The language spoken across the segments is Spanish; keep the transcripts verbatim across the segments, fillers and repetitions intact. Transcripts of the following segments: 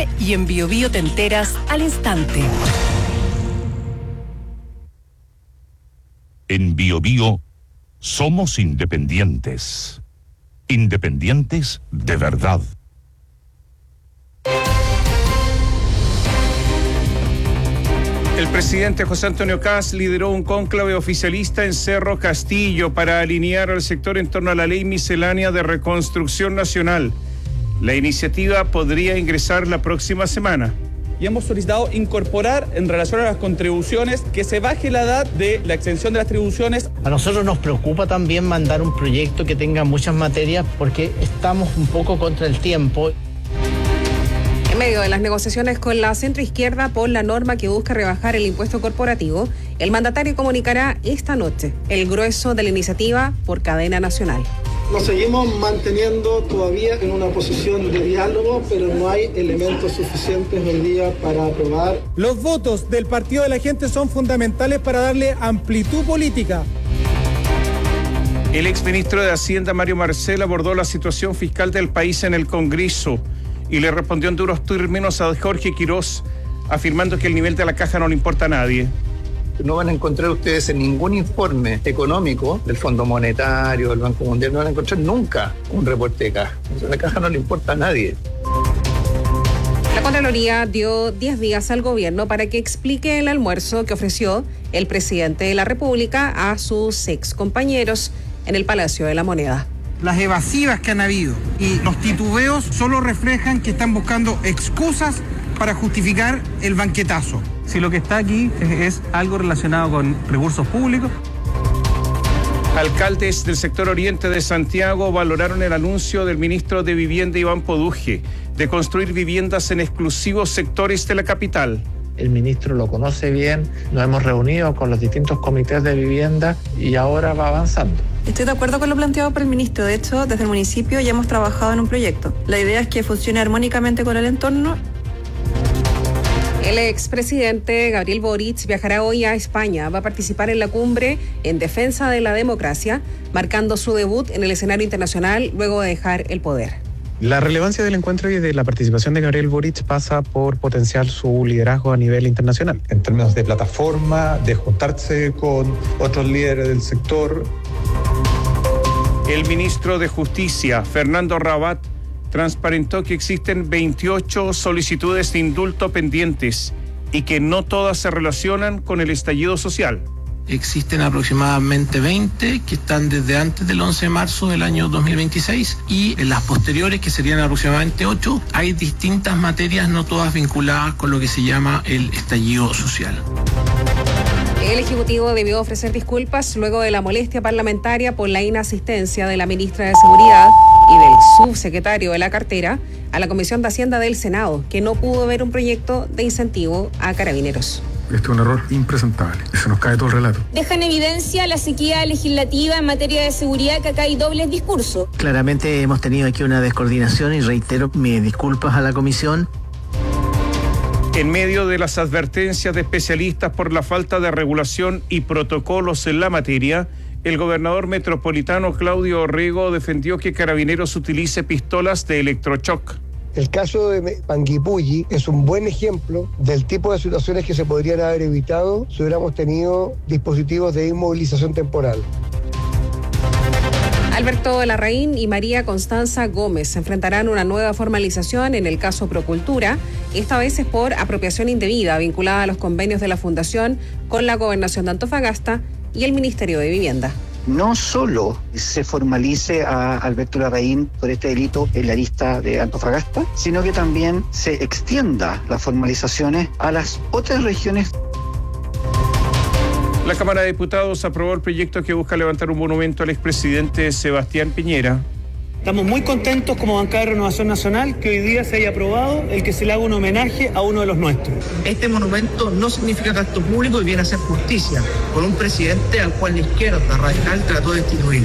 Chile y en Bio Bio te enteras al instante. En Bio Bio somos independientes. Independientes de verdad. El presidente José Antonio Kast lideró un cónclave oficialista en Cerro Castillo para alinear al sector en torno a la ley miscelánea de reconstrucción nacional. La iniciativa podría ingresar la próxima semana. Y hemos solicitado incorporar en relación a las contribuciones que se baje la edad de la exención de las tribuciones. A nosotros nos preocupa también mandar un proyecto que tenga muchas materias porque estamos un poco contra el tiempo. En medio de las negociaciones con la centroizquierda por la norma que busca rebajar el impuesto corporativo, el mandatario comunicará esta noche el grueso de la iniciativa por cadena nacional. Nos seguimos manteniendo todavía en una posición de diálogo, pero no hay elementos suficientes hoy día para aprobar. Los votos del Partido de la Gente son fundamentales para darle amplitud política. El exministro de Hacienda, Mario Marcel, abordó la situación fiscal del país en el Congreso y le respondió en duros términos a Jorge Quirós, afirmando que el nivel de la caja no le importa a nadie. No van a encontrar ustedes en ningún informe económico del Fondo Monetario, del Banco Mundial, no van a encontrar nunca un reporte de caja. O sea, la caja no le importa a nadie. La Contraloría dio diez días al gobierno para que explique el almuerzo que ofreció el presidente de la República a sus ex compañeros en el Palacio de la Moneda. Las evasivas que han habido y los titubeos solo reflejan que están buscando excusas para justificar el banquetazo. Si lo que está aquí es, es algo relacionado con recursos públicos. Alcaldes del sector oriente de Santiago valoraron el anuncio del ministro de Vivienda, Iván Poduje, de construir viviendas en exclusivos sectores de la capital. El ministro lo conoce bien, nos hemos reunido con los distintos comités de vivienda y ahora va avanzando. Estoy de acuerdo con lo planteado por el ministro. De hecho, desde el municipio ya hemos trabajado en un proyecto. La idea es que funcione armónicamente con el entorno. El expresidente Gabriel Boric viajará hoy a España. Va a participar en la cumbre en defensa de la democracia, marcando su debut en el escenario internacional luego de dejar el poder. La relevancia del encuentro y de la participación de Gabriel Boric pasa por potenciar su liderazgo a nivel internacional. En términos de plataforma, de juntarse con otros líderes del sector. El ministro de Justicia, Fernando Rabat, transparentó que existen veintiocho solicitudes de indulto pendientes y que no todas se relacionan con el estallido social. Existen aproximadamente veinte que están desde antes del once de marzo del año dos mil veintiséis y en las posteriores, que serían aproximadamente ocho, hay distintas materias, no todas vinculadas con lo que se llama el estallido social. El Ejecutivo debió ofrecer disculpas luego de la molestia parlamentaria por la inasistencia de la ministra de Seguridad y del subsecretario de la cartera a la Comisión de Hacienda del Senado, que no pudo ver un proyecto de incentivo a carabineros. Este es un error impresentable. Se nos cae todo el relato. Deja en evidencia la sequía legislativa en materia de seguridad, que acá hay dobles discursos. Claramente hemos tenido aquí una descoordinación y reitero mis disculpas a la comisión. En medio de las advertencias de especialistas por la falta de regulación y protocolos en la materia, el gobernador metropolitano Claudio Orrego defendió que Carabineros utilice pistolas de electrochoc. El caso de Panguipulli es un buen ejemplo del tipo de situaciones que se podrían haber evitado si hubiéramos tenido dispositivos de inmovilización temporal. Alberto Larraín y María Constanza Gómez enfrentarán una nueva formalización en el caso Procultura. Esta vez es por apropiación indebida vinculada a los convenios de la Fundación con la Gobernación de Antofagasta y el Ministerio de Vivienda. No solo se formalice a Alberto Larraín por este delito en la lista de Antofagasta, sino que también se extienda las formalizaciones a las otras regiones. La Cámara de Diputados aprobó el proyecto que busca levantar un monumento al expresidente Sebastián Piñera. Estamos muy contentos como bancada de Renovación Nacional que hoy día se haya aprobado el que se le haga un homenaje a uno de los nuestros. Este monumento no significa gasto público y viene a hacer justicia por un presidente al cual la izquierda radical trató de destituir.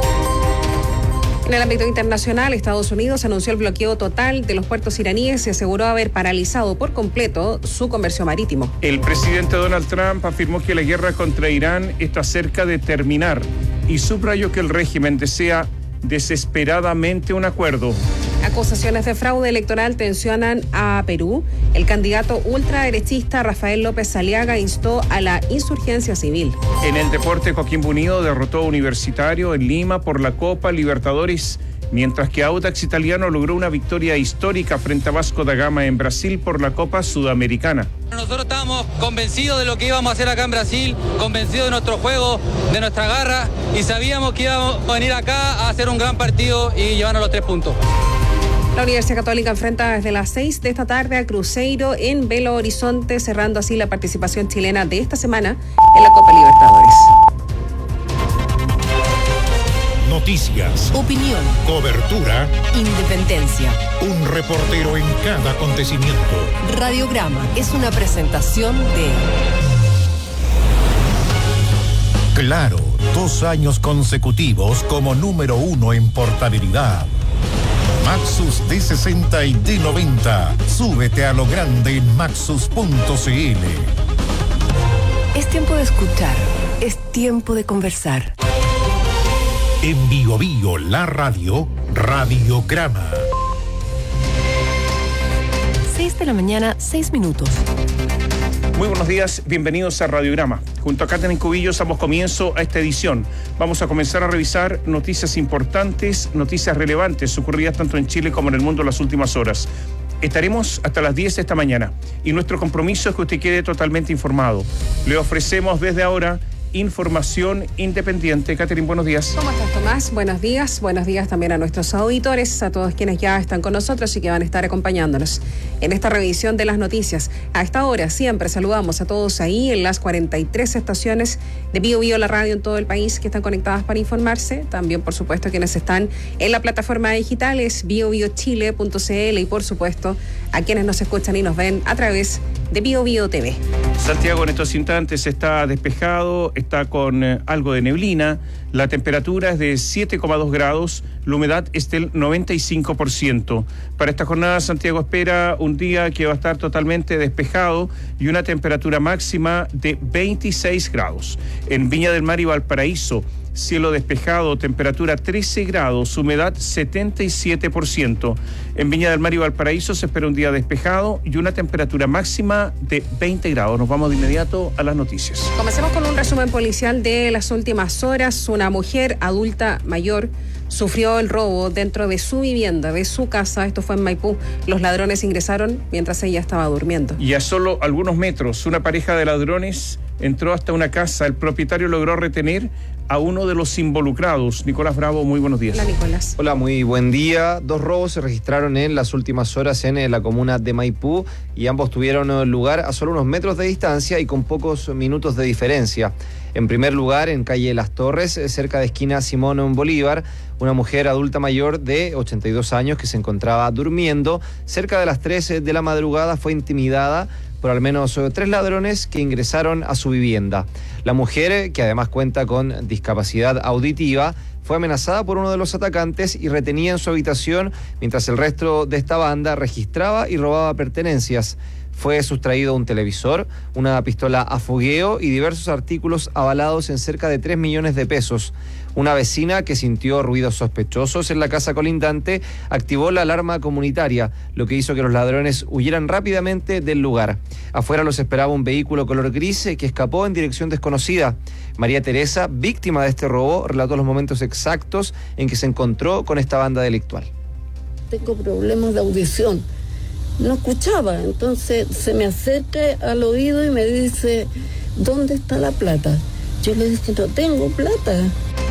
En el ámbito internacional, Estados Unidos anunció el bloqueo total de los puertos iraníes y aseguró haber paralizado por completo su comercio marítimo. El presidente Donald Trump afirmó que la guerra contra Irán está cerca de terminar y subrayó que el régimen desea desesperadamente un acuerdo. Acusaciones de fraude electoral tensionan a Perú. El candidato ultraderechista Rafael López Aliaga instó a la insurgencia civil. En el deporte, Coquimbo Unido derrotó a Universitario en Lima por la Copa Libertadores, mientras que Audax Italiano logró una victoria histórica frente a Vasco da Gama en Brasil por la Copa Sudamericana. Nosotros estábamos convencidos de lo que íbamos a hacer acá en Brasil, convencidos de nuestro juego, de nuestra garra, y sabíamos que íbamos a venir acá a hacer un gran partido y llevarnos los tres puntos. La Universidad Católica enfrenta desde las seis de esta tarde a Cruzeiro en Belo Horizonte, cerrando así la participación chilena de esta semana en la Copa Libertadores. Noticias, opinión, cobertura, independencia. Un reportero en cada acontecimiento. Radiograma es una presentación de Claro, dos años consecutivos como número uno en portabilidad. Maxus D sesenta y D noventa. Súbete a lo grande en maxus punto c l. Es tiempo de escuchar, es tiempo de conversar. En Bio Bio, la radio, Radiograma. seis de la mañana, seis minutos. Muy buenos días, bienvenidos a Radiograma. Junto a Catherine Cubillos damos comienzo a esta edición. Vamos a comenzar a revisar noticias importantes, noticias relevantes ocurridas tanto en Chile como en el mundo en las últimas horas. Estaremos hasta las diez de esta mañana y nuestro compromiso es que usted quede totalmente informado. Le ofrecemos desde ahora información independiente. Catherine, buenos días. ¿Cómo estás, Tomás? Buenos días. Buenos días también a nuestros auditores, a todos quienes ya están con nosotros y que van a estar acompañándonos en esta revisión de las noticias. A esta hora siempre saludamos a todos ahí en las cuarenta y tres estaciones de Bio Bio, la radio en todo el país, que están conectadas para informarse. También, por supuesto, quienes están en la plataforma digital es bio bio chile punto c l y, por supuesto, a quienes nos escuchan y nos ven a través de Bio Bio T V. Santiago en estos instantes está despejado, está con eh, algo de neblina, la temperatura es de siete coma dos grados, la humedad es del noventa y cinco por ciento. Para esta jornada Santiago espera un día que va a estar totalmente despejado y una temperatura máxima de veintiséis grados. En Viña del Mar y Valparaíso, cielo despejado, temperatura trece grados, humedad setenta y siete por ciento. En Viña del Mar y Valparaíso se espera un día despejado y una temperatura máxima de veinte grados. Nos vamos de inmediato a las noticias. Comencemos con un resumen policial de las últimas horas. Una mujer adulta mayor sufrió el robo dentro de su vivienda, de su casa. Esto fue en Maipú. Los ladrones ingresaron mientras ella estaba durmiendo. Y a solo algunos metros, una pareja de ladrones entró hasta una casa. El propietario logró retener a uno de los involucrados. Nicolás Bravo, muy buenos días. Hola, Nicolás. Hola, muy buen día. Dos robos se registraron en las últimas horas en la comuna de Maipú y ambos tuvieron lugar a solo unos metros de distancia y con pocos minutos de diferencia. En primer lugar, en calle Las Torres, cerca de esquina Simón Bolívar, una mujer adulta mayor de ochenta y dos años que se encontraba durmiendo cerca de las tres de la madrugada fue intimidada por al menos tres ladrones que ingresaron a su vivienda. La mujer, que además cuenta con discapacidad auditiva, fue amenazada por uno de los atacantes y retenida en su habitación mientras el resto de esta banda registraba y robaba pertenencias. Fue sustraído un televisor, una pistola a fogueo y diversos artículos avalados en cerca de tres millones de pesos. Una vecina que sintió ruidos sospechosos en la casa colindante activó la alarma comunitaria, lo que hizo que los ladrones huyeran rápidamente del lugar. Afuera los esperaba un vehículo color gris que escapó en dirección desconocida. María Teresa, víctima de este robo, relató los momentos exactos en que se encontró con esta banda delictual. Tengo problemas de audición. No escuchaba, entonces se me acerca al oído y me dice, ¿dónde está la plata? Yo le dije, no tengo plata.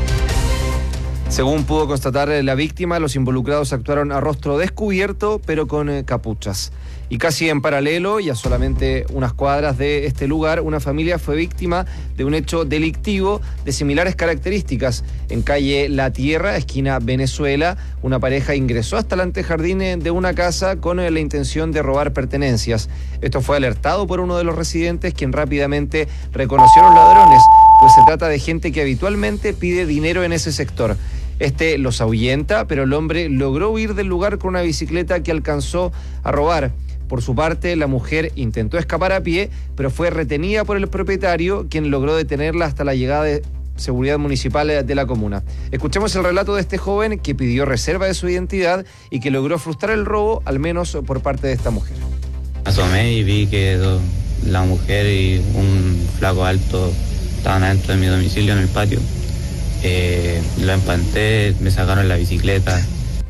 Según pudo constatar la víctima, los involucrados actuaron a rostro descubierto, pero con eh, capuchas. Y casi en paralelo, y a solamente unas cuadras de este lugar, una familia fue víctima de un hecho delictivo de similares características. En calle La Tierra, esquina Venezuela, una pareja ingresó hasta el antejardín de una casa con la intención de robar pertenencias. Esto fue alertado por uno de los residentes, quien rápidamente reconoció a los ladrones, pues se trata de gente que habitualmente pide dinero en ese sector. Este los ahuyenta, pero el hombre logró huir del lugar con una bicicleta que alcanzó a robar. Por su parte, la mujer intentó escapar a pie, pero fue retenida por el propietario, quien logró detenerla hasta la llegada de seguridad municipal de la comuna. Escuchemos el relato de este joven que pidió reserva de su identidad y que logró frustrar el robo, al menos por parte de esta mujer. Asomé y vi que do, la mujer y un flaco alto estaban adentro de mi domicilio en el patio. Eh, lo empanté, me sacaron la bicicleta.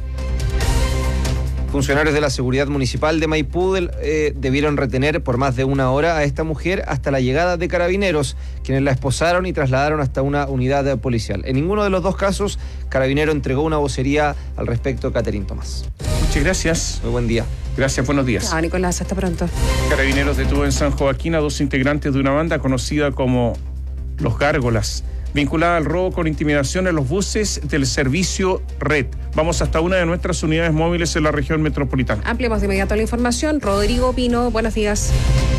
Funcionarios de la seguridad municipal de Maipú eh, debieron retener por más de una hora a esta mujer hasta la llegada de carabineros, quienes la esposaron y trasladaron hasta una unidad policial. En ninguno de los dos casos, Carabinero entregó una vocería al respecto. Catherine Tomás. Muchas gracias. Muy buen día. Gracias, buenos días. Chao, Nicolás, hasta pronto. Carabineros detuvo en San Joaquín a dos integrantes de una banda conocida como Los Gárgolas, vinculada al robo con intimidación en los buses del servicio Red. Vamos hasta una de nuestras unidades móviles en la región metropolitana. Ampliamos de inmediato la información. Rodrigo Pino, buenos días.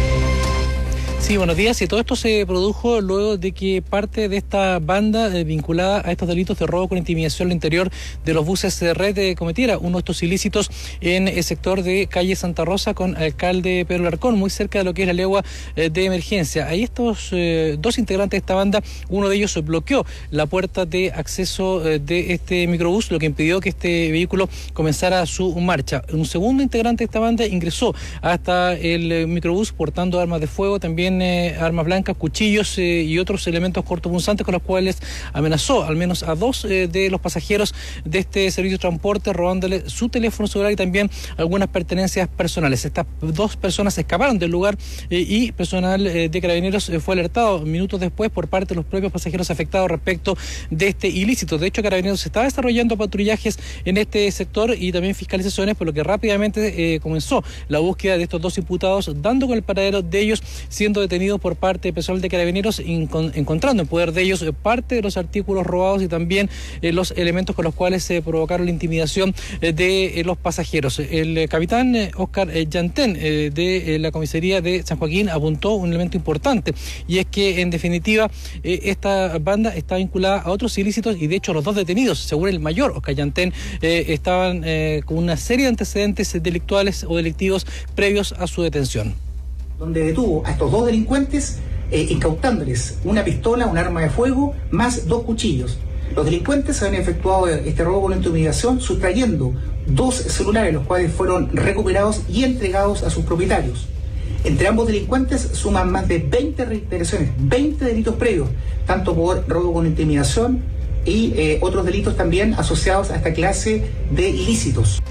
Sí, buenos días. Y todo esto se produjo luego de que parte de esta banda eh, vinculada a estos delitos de robo con intimidación al interior de los buses de Red eh, cometiera uno de estos ilícitos en el sector de calle Santa Rosa con alcalde Pedro Larcón, muy cerca de lo que es la legua eh, de emergencia. Ahí estos eh, dos integrantes de esta banda, uno de ellos bloqueó la puerta de acceso eh, de este microbús, lo que impidió que este vehículo comenzara su marcha. Un segundo integrante de esta banda ingresó hasta el eh, microbús portando armas de fuego, también Eh, armas blancas, cuchillos eh, y otros elementos cortopunzantes con los cuales amenazó al menos a dos eh, de los pasajeros de este servicio de transporte, robándole su teléfono celular y también algunas pertenencias personales. Estas dos personas escaparon del lugar eh, y personal eh, de Carabineros eh, fue alertado minutos después por parte de los propios pasajeros afectados respecto de este ilícito. De hecho, Carabineros está desarrollando patrullajes en este sector y también fiscalizaciones, por lo que rápidamente eh, comenzó la búsqueda de estos dos imputados, dando con el paradero de ellos, siendo detenidos por parte del personal de Carabineros, encontrando en poder de ellos parte de los artículos robados y también eh, los elementos con los cuales se provocaron la intimidación eh, de eh, los pasajeros. El eh, capitán eh, Oscar eh, Yantén eh, de eh, la comisaría de San Joaquín apuntó un elemento importante, y es que en definitiva eh, esta banda está vinculada a otros ilícitos, y de hecho los dos detenidos, según el mayor Oscar Yantén, eh, estaban eh, con una serie de antecedentes delictuales o delictivos previos a su detención, donde detuvo a estos dos delincuentes eh, incautándoles una pistola, un arma de fuego, más dos cuchillos. Los delincuentes habían efectuado este robo con intimidación sustrayendo dos celulares, los cuales fueron recuperados y entregados a sus propietarios. Entre ambos delincuentes suman más de veinte reiteraciones, veinte delitos previos, tanto por robo con intimidación y eh, otros delitos también asociados a esta clase de ilícitos.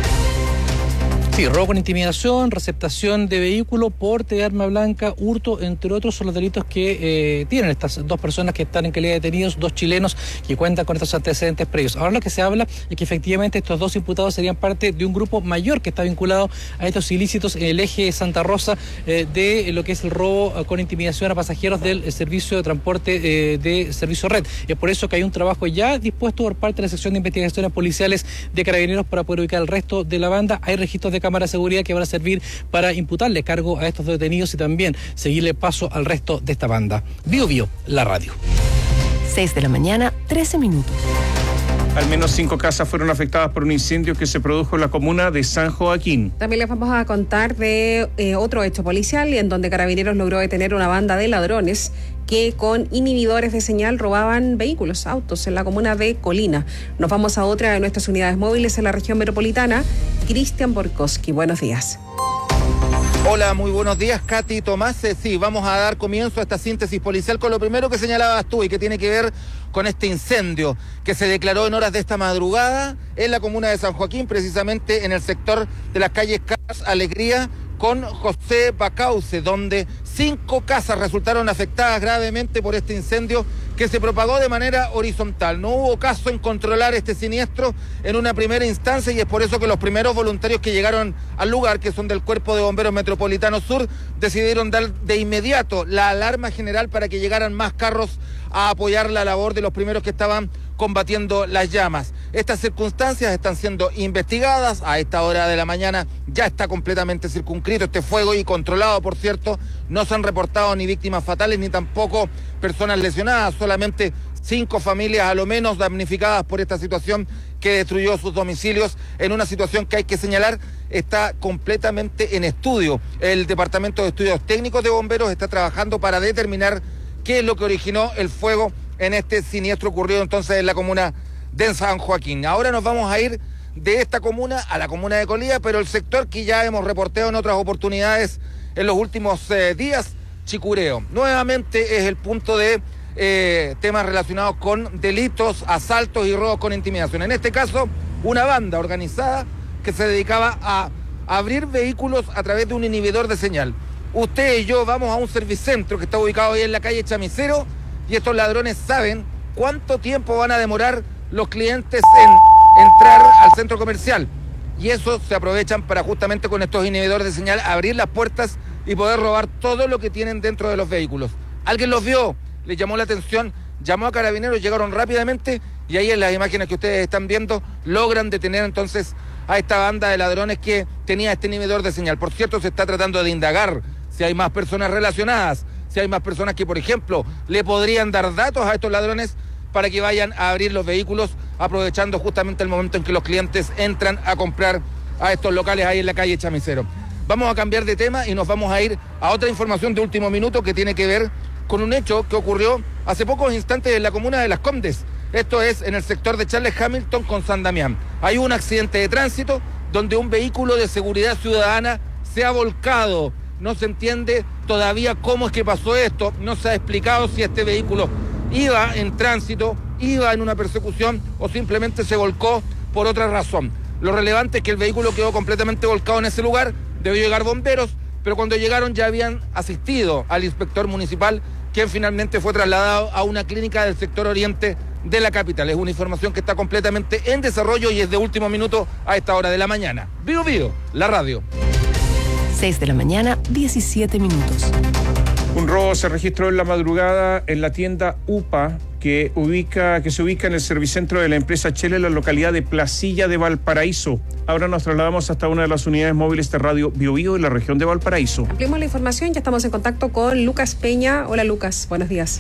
Sí, robo con intimidación, receptación de vehículo, porte de arma blanca, hurto, entre otros, son los delitos que eh, tienen estas dos personas que están en calidad de detenidos, dos chilenos que cuentan con estos antecedentes previos. Ahora lo que se habla es que efectivamente estos dos imputados serían parte de un grupo mayor que está vinculado a estos ilícitos en el eje Santa Rosa eh, de lo que es el robo con intimidación a pasajeros del servicio de transporte eh, de Servicio Red. Es por eso que hay un trabajo ya dispuesto por parte de la sección de investigaciones policiales de Carabineros para poder ubicar al resto de la banda. Hay registros de cámara de seguridad que van a servir para imputarle cargo a estos detenidos y también seguirle paso al resto de esta banda. Bio Bio, la radio. seis de la mañana, trece minutos. Al menos cinco casas fueron afectadas por un incendio que se produjo en la comuna de San Joaquín. También les vamos a contar de eh, otro hecho policial en donde Carabineros logró detener una banda de ladrones que con inhibidores de señal robaban vehículos, autos en la comuna de Colina. Nos vamos a otra de nuestras unidades móviles en la región metropolitana. Cristian Borkowski, buenos días. Hola, muy buenos días, Katy, Tomás. Eh, sí, vamos a dar comienzo a esta síntesis policial con lo primero que señalabas tú y que tiene que ver con este incendio que se declaró en horas de esta madrugada en la comuna de San Joaquín, precisamente en el sector de las calles Cas Alegría con José Bacauce, donde cinco casas resultaron afectadas gravemente por este incendio que se propagó de manera horizontal. No hubo caso en controlar este siniestro en una primera instancia y es por eso que los primeros voluntarios que llegaron al lugar, que son del Cuerpo de Bomberos Metropolitano Sur, decidieron dar de inmediato la alarma general para que llegaran más carros a apoyar la labor de los primeros que estaban combatiendo las llamas. Estas circunstancias están siendo investigadas. A esta hora de la mañana ya está completamente circunscrito este fuego y controlado, por cierto. No se han reportado ni víctimas fatales ni tampoco personas lesionadas, solamente cinco familias a lo menos damnificadas por esta situación que destruyó sus domicilios en una situación que hay que señalar está completamente en estudio. El Departamento de Estudios Técnicos de Bomberos está trabajando para determinar qué es lo que originó el fuego en este siniestro ocurrido entonces en la comuna de San Joaquín. Ahora nos vamos a ir de esta comuna a la comuna de Colía, pero el sector que ya hemos reportado en otras oportunidades en los últimos eh, días, Chicureo. Nuevamente es el punto de eh, temas relacionados con delitos, asaltos y robos con intimidación. En este caso, una banda organizada que se dedicaba a abrir vehículos a través de un inhibidor de señal. Usted y yo vamos a un servicentro que está ubicado ahí en la calle Chamicero y estos ladrones saben cuánto tiempo van a demorar los clientes en entrar al centro comercial, y eso se aprovechan para justamente con estos inhibidores de señal abrir las puertas y poder robar todo lo que tienen dentro de los vehículos. Alguien los vio, les llamó la atención, llamó a carabineros, llegaron rápidamente y ahí en las imágenes que ustedes están viendo logran detener entonces a esta banda de ladrones que tenía este inhibidor de señal. Por cierto, se está tratando de indagar si hay más personas relacionadas, si hay más personas que, por ejemplo, le podrían dar datos a estos ladrones para que vayan a abrir los vehículos, aprovechando justamente el momento en que los clientes entran a comprar a estos locales ahí en la calle Chamicero. Vamos a cambiar de tema y nos vamos a ir a otra información de último minuto que tiene que ver con un hecho que ocurrió hace pocos instantes en la comuna de Las Condes. Esto es en el sector de Charles Hamilton con San Damián. Hay un accidente de tránsito donde un vehículo de seguridad ciudadana se ha volcado. No se entiende todavía cómo es que pasó esto. No se ha explicado si este vehículo iba en tránsito, iba en una persecución o simplemente se volcó por otra razón. Lo relevante es que el vehículo quedó completamente volcado en ese lugar, debió llegar bomberos, pero cuando llegaron ya habían asistido al inspector municipal, quien finalmente fue trasladado a una clínica del sector oriente de la capital. Es una información que está completamente en desarrollo y es de último minuto a esta hora de la mañana. Vivo Vivo, la radio. seis de la mañana, diecisiete minutos. Un robo se registró en la madrugada en la tienda U P A que, ubica, que se ubica en el servicentro de la empresa Shell en la localidad de Placilla de Valparaíso. Ahora nos trasladamos hasta una de las unidades móviles de Radio Bio Bio en la región de Valparaíso. Ampliamos la información, ya estamos en contacto con Lucas Peña. Hola Lucas, buenos días.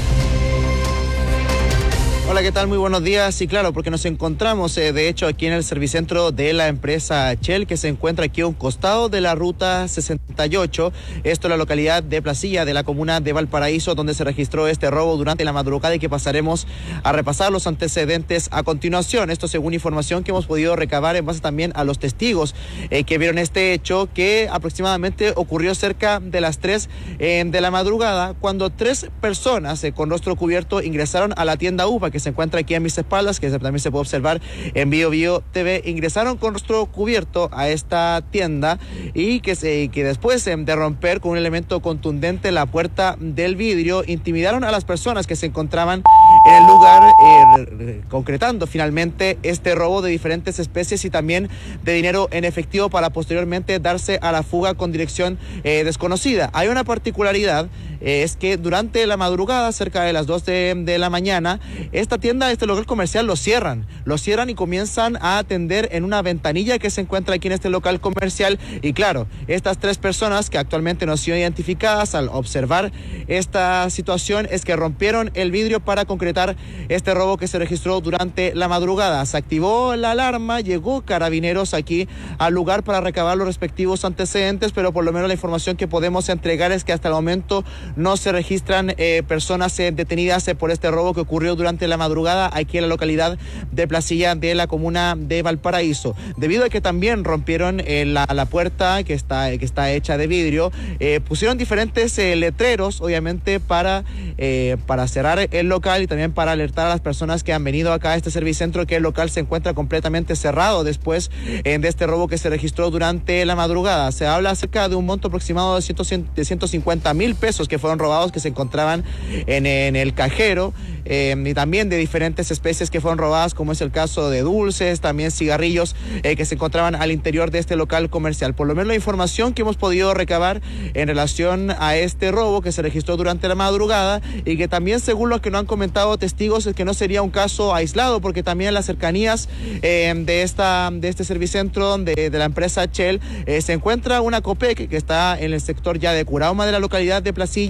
Hola, ¿qué tal? Muy buenos días. Sí, claro, porque nos encontramos, eh, de hecho, aquí en el servicentro de la empresa Shell, que se encuentra aquí a un costado de la ruta sesenta y ocho. Esto es la localidad de Placilla, de la comuna de Valparaíso, donde se registró este robo durante la madrugada y que pasaremos a repasar los antecedentes a continuación. Esto según información que hemos podido recabar en base también a los testigos eh, que vieron este hecho, que aproximadamente ocurrió cerca de las tres eh, de la madrugada, cuando tres personas eh, con rostro cubierto ingresaron a la tienda U P A, que se encuentra aquí a mis espaldas, que también se puede observar en Bio Bio T V. Ingresaron con rostro cubierto a esta tienda y que, se, que después de romper con un elemento contundente la puerta del vidrio, intimidaron a las personas que se encontraban en el lugar, eh, concretando finalmente este robo de diferentes especies y también de dinero en efectivo para posteriormente darse a la fuga con dirección eh, desconocida. Hay una particularidad, eh, es que durante la madrugada, cerca de las dos de, de la mañana, esta tienda, este local comercial lo cierran, lo cierran y comienzan a atender en una ventanilla que se encuentra aquí en este local comercial. Y claro, estas tres personas que actualmente no han sido identificadas, al observar esta situación, es que rompieron el vidrio para concretar este robo que se registró durante la madrugada. Se activó la alarma, llegó carabineros aquí al lugar para recabar los respectivos antecedentes, pero por lo menos la información que podemos entregar es que hasta el momento no se registran eh, personas eh, detenidas eh, por este robo que ocurrió durante la madrugada aquí en la localidad de Placilla de la comuna de Valparaíso. Debido a que también rompieron eh, la, la puerta que está, que está hecha de vidrio, eh, pusieron diferentes eh, letreros, obviamente para, eh, para cerrar el local y también para alertar a las personas que han venido acá a este servicentro que el local se encuentra completamente cerrado después eh, de este robo que se registró durante la madrugada. Se habla acerca de un monto aproximado de, ciento cincuenta mil pesos que fueron robados, que se encontraban en, en el cajero, eh, y también de diferentes especies que fueron robadas, como es el caso de dulces, también cigarrillos eh, que se encontraban al interior de este local comercial. Por lo menos la información que hemos podido recabar en relación a este robo que se registró durante la madrugada y que también, según lo que nos han comentado testigos, es que no sería un caso aislado, porque también en las cercanías eh, de esta de este servicentro de, de la empresa Shell eh, se encuentra una Copec que está en el sector ya de Curauma de la localidad de Placilla,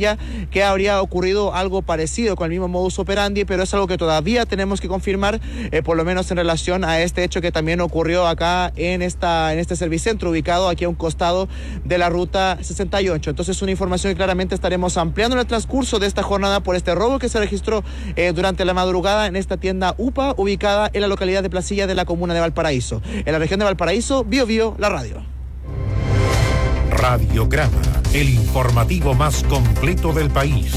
Placilla que habría ocurrido algo parecido con el mismo modus operandi, pero es algo que todavía tenemos que confirmar, eh, por lo menos en relación a este hecho que también ocurrió acá en esta en este servicentro ubicado aquí a un costado de la ruta sesenta y ocho. Entonces, una información que claramente estaremos ampliando en el transcurso de esta jornada por este robo que se registró eh, durante la madrugada en esta tienda U P A ubicada en la localidad de Placilla de la comuna de Valparaíso. En la región de Valparaíso, Bio Bio, la radio. Radiograma, el informativo más completo del país.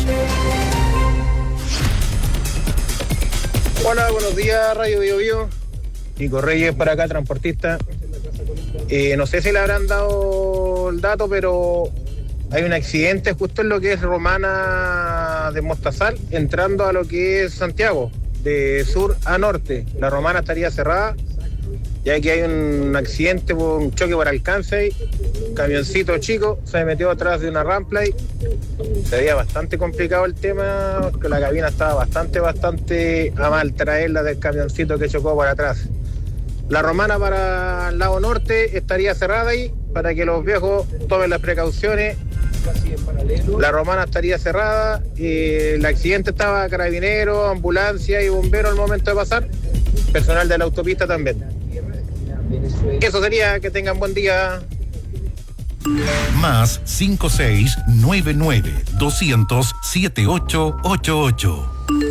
Hola, buenos días, Radio Bio Bio. Nico Reyes para acá, transportista. Eh, no sé si le habrán dado el dato, pero hay un accidente justo en lo que es Romana de Mostazal, entrando a lo que es Santiago, de sur a norte. La Romana estaría cerrada, ya que hay un accidente por un choque por alcance. Un camioncito chico se metió atrás de una Ramplay. Se veía bastante complicado el tema, porque la cabina estaba bastante, bastante a mal traerla del camioncito que chocó por atrás. La Romana para el lado norte estaría cerrada ahí, para que los viejos tomen las precauciones. La Romana estaría cerrada, y el accidente estaba carabinero, ambulancia y bombero al momento de pasar, personal de la autopista también. Eso sería, que tengan buen día. Más cinco seis nueve nueve doscientos siete ocho ocho ocho.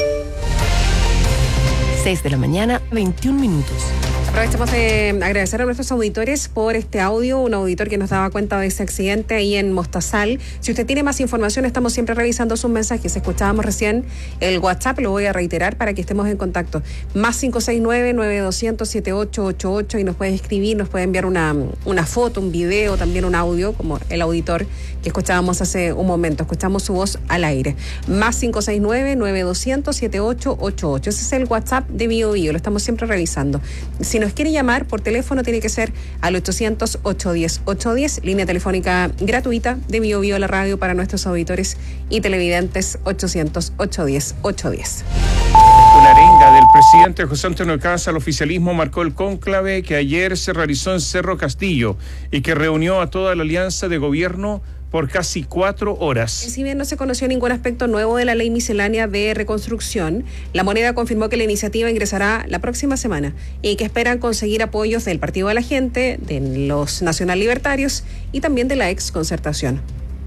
seis de la mañana, veintiún minutos. Aprovechamos de agradecer a nuestros auditores por este audio, un auditor que nos daba cuenta de ese accidente ahí en Mostazal. Si usted tiene más información, estamos siempre revisando sus mensajes. Escuchábamos recién el WhatsApp, lo voy a reiterar para que estemos en contacto. Más cinco seis nueve nueve doscientos siete ocho ocho ocho, y nos puede escribir, nos puede enviar una, una foto, un video, también un audio, como el auditor que escuchábamos hace un momento. Escuchamos su voz al aire. Más cinco seis nueve nueve doscientos siete ocho ocho ocho. Ese es el WhatsApp de Bio Bio, lo estamos siempre revisando. Si nos quiere llamar por teléfono, tiene que ser al ochocientos, ochocientos diez, ochocientos diez, línea telefónica gratuita de Bio Bio, la radio para nuestros auditores y televidentes, ochocientos, ochocientos diez, ochocientos diez. Una arenga del presidente José Antonio Kast al oficialismo marcó el cónclave que ayer se realizó en Cerro Castillo y que reunió a toda la alianza de gobierno por casi cuatro horas. Si bien no se conoció ningún aspecto nuevo de la ley miscelánea de reconstrucción, La Moneda confirmó que la iniciativa ingresará la próxima semana y que esperan conseguir apoyos del Partido de la Gente, de los Nacional Libertarios y también de la ex Concertación.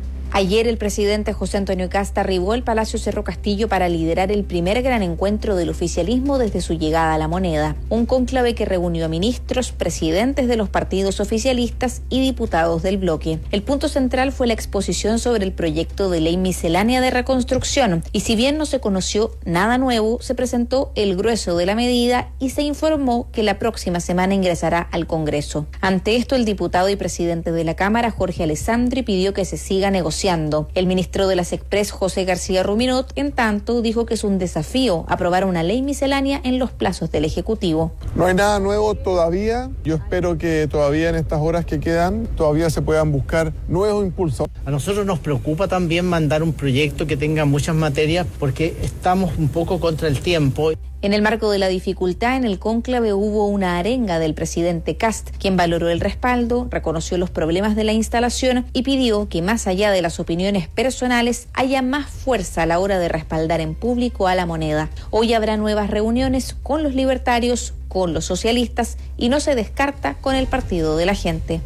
Ayer el presidente José Antonio Kast arribó al Palacio Cerro Castillo para liderar el primer gran encuentro del oficialismo desde su llegada a La Moneda, un cónclave que reunió a ministros, presidentes de los partidos oficialistas y diputados del bloque. El punto central fue la exposición sobre el proyecto de ley miscelánea de reconstrucción, y si bien no se conoció nada nuevo, se presentó el grueso de la medida y se informó que la próxima semana ingresará al Congreso. Ante esto, el diputado y presidente de la Cámara, Jorge Alessandri, pidió que se siga negociando. El ministro de las Express, José García Ruminot, en tanto, dijo que es un desafío aprobar una ley miscelánea en los plazos del Ejecutivo. No hay nada nuevo todavía. Yo espero que todavía en estas horas que quedan, todavía se puedan buscar nuevos impulsos. A nosotros nos preocupa también mandar un proyecto que tenga muchas materias, porque estamos un poco contra el tiempo. En el marco de la dificultad, en el cónclave hubo una arenga del presidente Kast, quien valoró el respaldo, reconoció los problemas de la instalación y pidió que, más allá de las opiniones personales, haya más fuerza a la hora de respaldar en público a La Moneda. Hoy habrá nuevas reuniones con los libertarios, con los socialistas y no se descarta con el Partido de la Gente.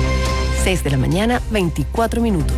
seis de la mañana, veinticuatro minutos.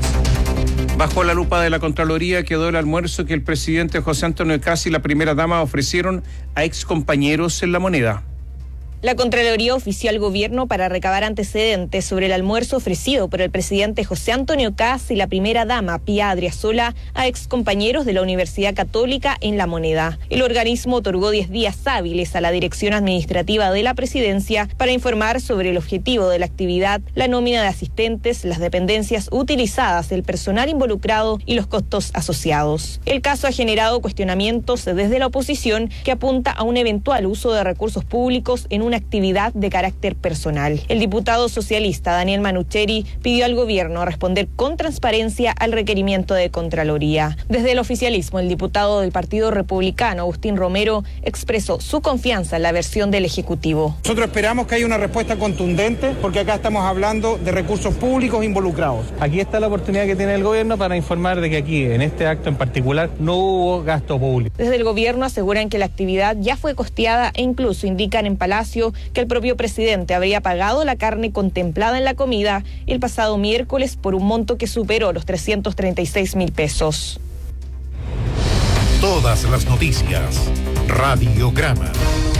Bajo la lupa de la Contraloría quedó el almuerzo que el presidente José Antonio Kast y la primera dama ofrecieron a excompañeros en La Moneda. La Contraloría ofició al gobierno para recabar antecedentes sobre el almuerzo ofrecido por el presidente José Antonio Kast y la primera dama, Pía Adriasola, a excompañeros de la Universidad Católica en La Moneda. El organismo otorgó diez días hábiles a la Dirección Administrativa de la Presidencia para informar sobre el objetivo de la actividad, la nómina de asistentes, las dependencias utilizadas, el personal involucrado y los costos asociados. El caso ha generado cuestionamientos desde la oposición, que apunta a un eventual uso de recursos públicos en una una actividad de carácter personal. El diputado socialista Daniel Manucheri pidió al gobierno responder con transparencia al requerimiento de Contraloría. Desde el oficialismo, el diputado del Partido Republicano, Agustín Romero, expresó su confianza en la versión del Ejecutivo. Nosotros esperamos que haya una respuesta contundente, porque acá estamos hablando de recursos públicos involucrados. Aquí está la oportunidad que tiene el gobierno para informar de que aquí, en este acto en particular, no hubo gasto público. Desde el gobierno aseguran que la actividad ya fue costeada e incluso indican en Palacio que el propio presidente habría pagado la carne contemplada en la comida el pasado miércoles por un monto que superó los trescientos treinta y seis mil pesos. Todas las noticias. Radiograma.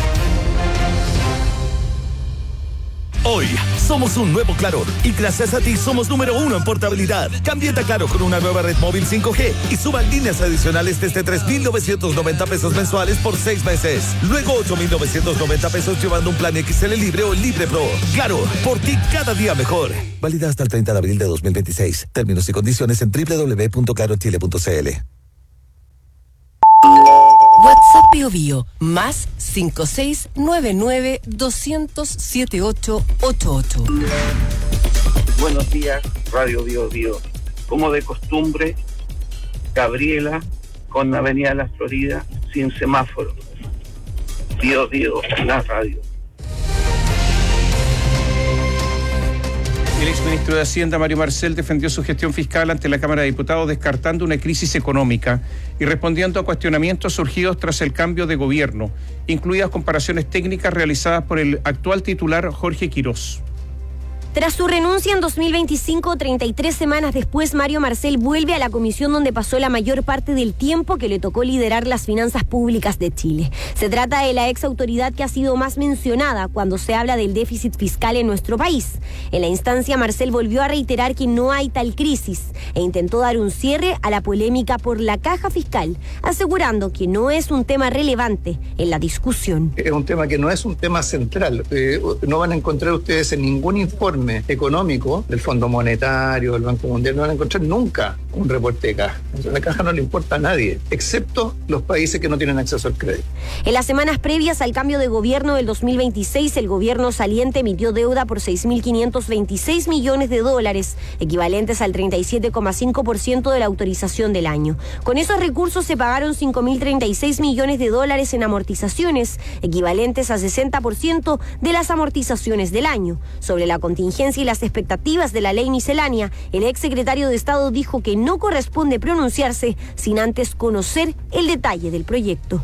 Hoy somos un nuevo Claro y gracias a ti somos número uno en portabilidad. Cámbiate a Claro con una nueva red móvil cinco G y suban líneas adicionales desde tres mil novecientos noventa pesos mensuales por seis meses. Luego ocho mil novecientos noventa pesos llevando un plan X L Libre o Libre Pro. Claro, por ti cada día mejor. Válida hasta el treinta de abril de dos mil veintiséis. Términos y condiciones en doble u doble u doble u punto claro chile punto c l. WhatsApp Bio Bio, más cinco seis nueve nueve dos cero cero siete ocho ocho ocho. Buenos días, Radio Bio Bio. Como de costumbre, Gabriela con Avenida La Florida sin semáforo. Bio Bio, la radio. El exministro de Hacienda, Mario Marcel, defendió su gestión fiscal ante la Cámara de Diputados, descartando una crisis económica y respondiendo a cuestionamientos surgidos tras el cambio de gobierno, incluidas comparaciones técnicas realizadas por el actual titular Jorge Quirós. Tras su renuncia en dos mil veinticinco, treinta y tres semanas después, Mario Marcel vuelve a la comisión donde pasó la mayor parte del tiempo que le tocó liderar las finanzas públicas de Chile. Se trata de la ex autoridad que ha sido más mencionada cuando se habla del déficit fiscal en nuestro país. En la instancia, Marcel volvió a reiterar que no hay tal crisis e intentó dar un cierre a la polémica por la caja fiscal, asegurando que no es un tema relevante en la discusión. Es un tema que no es un tema central. Eh, no van a encontrar ustedes en ningún informe económico del Fondo Monetario, del Banco Mundial, no van a encontrar nunca un reporte de caja. La caja no le importa a nadie, excepto los países que no tienen acceso al crédito. En las semanas previas al cambio de gobierno del dos mil veintiséis, el gobierno saliente emitió deuda por seis mil quinientos veintiséis millones de dólares, equivalentes al treinta y siete coma cinco por ciento de la autorización del año. Con esos recursos se pagaron cinco mil treinta y seis millones de dólares en amortizaciones, equivalentes a sesenta por ciento de las amortizaciones del año. Sobre la contingencia y las expectativas de la ley miscelánea, el exsecretario de Estado dijo que no corresponde pronunciarse sin antes conocer el detalle del proyecto.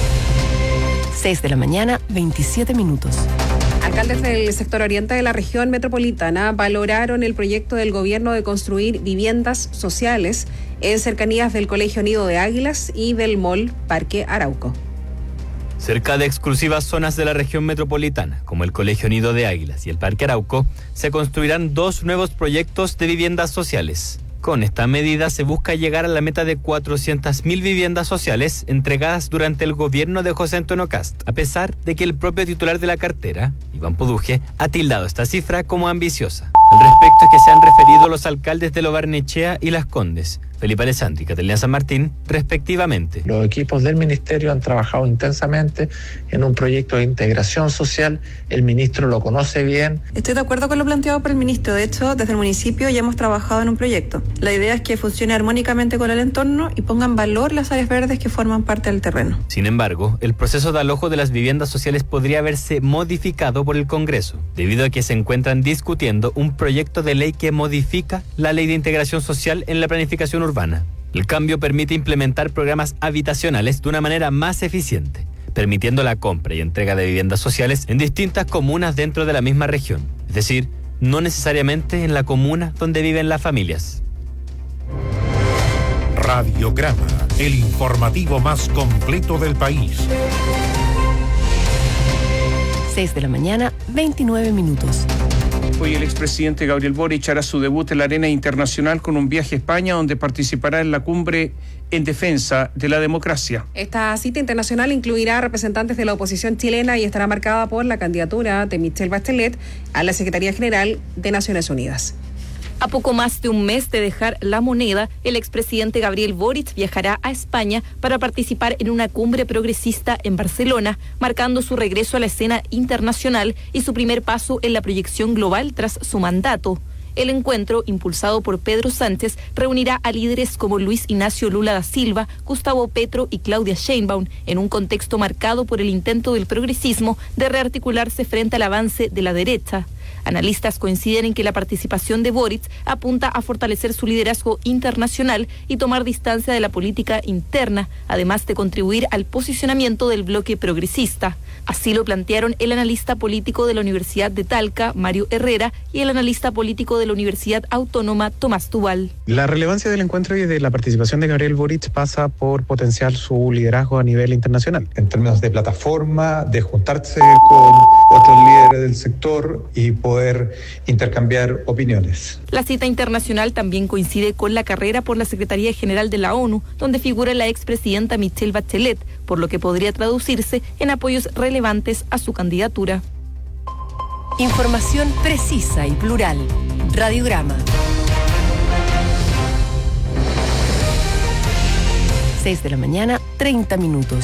seis de la mañana, veintisiete minutos. Alcaldes del sector oriente de la región metropolitana valoraron el proyecto del gobierno de construir viviendas sociales en cercanías del Colegio Nido de Águilas y del Mall Parque Arauco. Cerca de exclusivas zonas de la región metropolitana, como el Colegio Nido de Águilas y el Parque Arauco, se construirán dos nuevos proyectos de viviendas sociales. Con esta medida se busca llegar a la meta de cuatrocientas mil viviendas sociales entregadas durante el gobierno de José Antonio Kast, a pesar de que el propio titular de la cartera, Iván Poduje, ha tildado esta cifra como ambiciosa. Al respecto es que se han referido los alcaldes de Lo Barnechea y Las Condes, Felipe Alessandri y Catalina San Martín, respectivamente. Los equipos del ministerio han trabajado intensamente en un proyecto de integración social. El ministro lo conoce bien. Estoy de acuerdo con lo planteado por el ministro. De hecho, desde el municipio ya hemos trabajado en un proyecto. La idea es que funcione armónicamente con el entorno y ponga en valor las áreas verdes que forman parte del terreno. Sin embargo, el proceso de alojo de las viviendas sociales podría verse modificado por el Congreso, debido a que se encuentran discutiendo un proyecto de ley que modifica la Ley de Integración Social en la planificación urbana. El cambio permite implementar programas habitacionales de una manera más eficiente, permitiendo la compra y entrega de viviendas sociales en distintas comunas dentro de la misma región, es decir, no necesariamente en la comuna donde viven las familias. Radiograma, el informativo más completo del país. seis de la mañana, veintinueve minutos. Hoy el expresidente Gabriel Boric hará su debut en la arena internacional con un viaje a España, donde participará en la cumbre en defensa de la democracia. Esta cita internacional incluirá representantes de la oposición chilena y estará marcada por la candidatura de Michelle Bachelet a la Secretaría General de Naciones Unidas. A poco más de un mes de dejar la moneda, el expresidente Gabriel Boric viajará a España para participar en una cumbre progresista en Barcelona, marcando su regreso a la escena internacional y su primer paso en la proyección global tras su mandato. El encuentro, impulsado por Pedro Sánchez, reunirá a líderes como Luis Ignacio Lula da Silva, Gustavo Petro y Claudia Sheinbaum, en un contexto marcado por el intento del progresismo de rearticularse frente al avance de la derecha. Analistas coinciden en que la participación de Boric apunta a fortalecer su liderazgo internacional y tomar distancia de la política interna, además de contribuir al posicionamiento del bloque progresista. Así lo plantearon el analista político de la Universidad de Talca, Mario Herrera, y el analista político de la Universidad Autónoma, Tomás Duval. La relevancia del encuentro y de la participación de Gabriel Boric pasa por potenciar su liderazgo a nivel internacional. En términos de plataforma, de juntarse con otros líderes del sector y poder intercambiar opiniones. La cita internacional también coincide con la carrera por la Secretaría General de la ONU, donde figura la expresidenta Michelle Bachelet, por lo que podría traducirse en apoyos relevantes a su candidatura. Información precisa y plural. Radiograma. seis de la mañana, treinta minutos.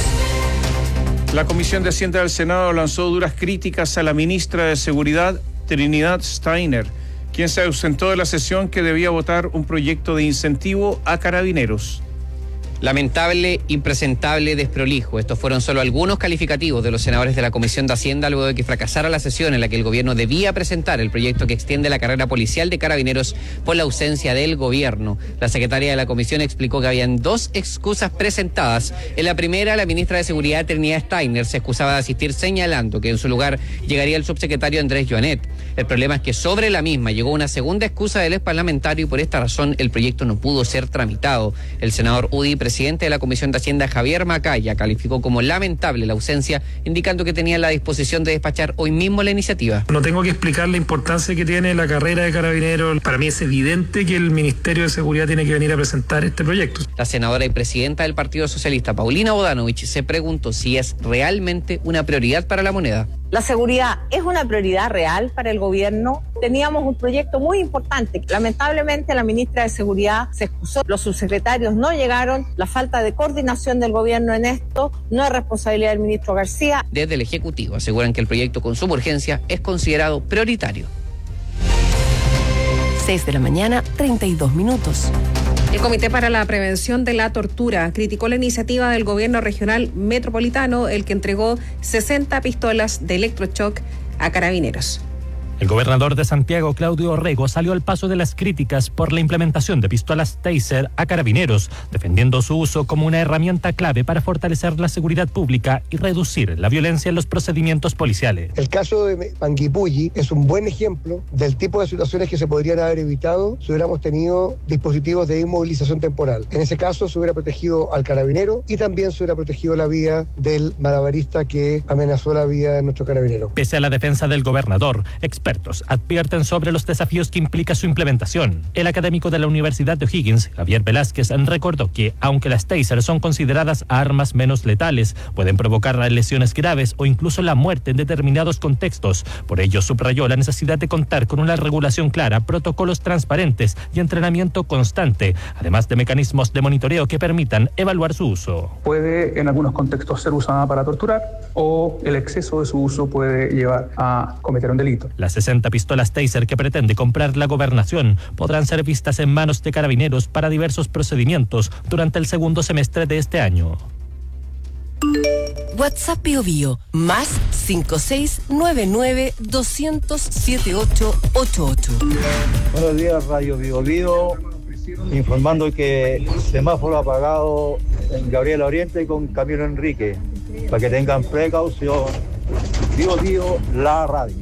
La Comisión de Hacienda del Senado lanzó duras críticas a la ministra de Seguridad, Trinidad Steiner, quien se ausentó de la sesión que debía votar un proyecto de incentivo a carabineros. Lamentable, impresentable, desprolijo. Estos fueron solo algunos calificativos de los senadores de la Comisión de Hacienda luego de que fracasara la sesión en la que el gobierno debía presentar el proyecto que extiende la carrera policial de carabineros por la ausencia del gobierno. La secretaria de la comisión explicó que habían dos excusas presentadas. En la primera, la ministra de Seguridad, Trinidad Steiner, se excusaba de asistir señalando que en su lugar llegaría el subsecretario Andrés Joanet. El problema es que sobre la misma llegó una segunda excusa del ex parlamentario y por esta razón el proyecto no pudo ser tramitado. El senador Udi, presidente de la Comisión de Hacienda, Javier Macaya, calificó como lamentable la ausencia, indicando que tenía la disposición de despachar hoy mismo la iniciativa. No tengo que explicar la importancia que tiene la carrera de carabineros. Para mí es evidente que el Ministerio de Seguridad tiene que venir a presentar este proyecto. La senadora y presidenta del Partido Socialista, Paulina Bodanovich, se preguntó si es realmente una prioridad para la moneda. La seguridad es una prioridad real para el gobierno. Teníamos un proyecto muy importante. Lamentablemente la ministra de Seguridad se excusó, los subsecretarios no llegaron, la falta de coordinación del gobierno en esto no es responsabilidad del ministro García. Desde el Ejecutivo aseguran que el proyecto con suma urgencia es considerado prioritario. seis de la mañana, treinta y dos minutos. El Comité para la Prevención de la Tortura criticó la iniciativa del gobierno regional metropolitano, el que entregó sesenta pistolas de electroshock a carabineros. El gobernador de Santiago, Claudio Orrego, salió al paso de las críticas por la implementación de pistolas Taser a carabineros, defendiendo su uso como una herramienta clave para fortalecer la seguridad pública y reducir la violencia en los procedimientos policiales. El caso de Panguipulli es un buen ejemplo del tipo de situaciones que se podrían haber evitado si hubiéramos tenido dispositivos de inmovilización temporal. En ese caso se hubiera protegido al carabinero y también se hubiera protegido la vida del malabarista que amenazó la vida de nuestro carabinero. Pese a la defensa del gobernador, expertos advierten sobre los desafíos que implica su implementación. El académico de la Universidad de O'Higgins, Javier Velázquez, recordó que, aunque las Taser son consideradas armas menos letales, pueden provocar lesiones graves o incluso la muerte en determinados contextos. Por ello, subrayó la necesidad de contar con una regulación clara, protocolos transparentes y entrenamiento constante, además de mecanismos de monitoreo que permitan evaluar su uso. Puede, en algunos contextos, ser usada para torturar o el exceso de su uso puede llevar a cometer un delito. Las sesenta pistolas Taser que pretende comprar la gobernación podrán ser vistas en manos de carabineros para diversos procedimientos durante el segundo semestre de este año. WhatsApp Bio Bio, más cinco seis nueve nueve dos cero cero siete ocho ocho ocho. Buenos días, Radio Bio Bio, informando que semáforo apagado en Gabriela Oriente con Camilo Enrique, para que tengan precaución. Bio Bio, la radio.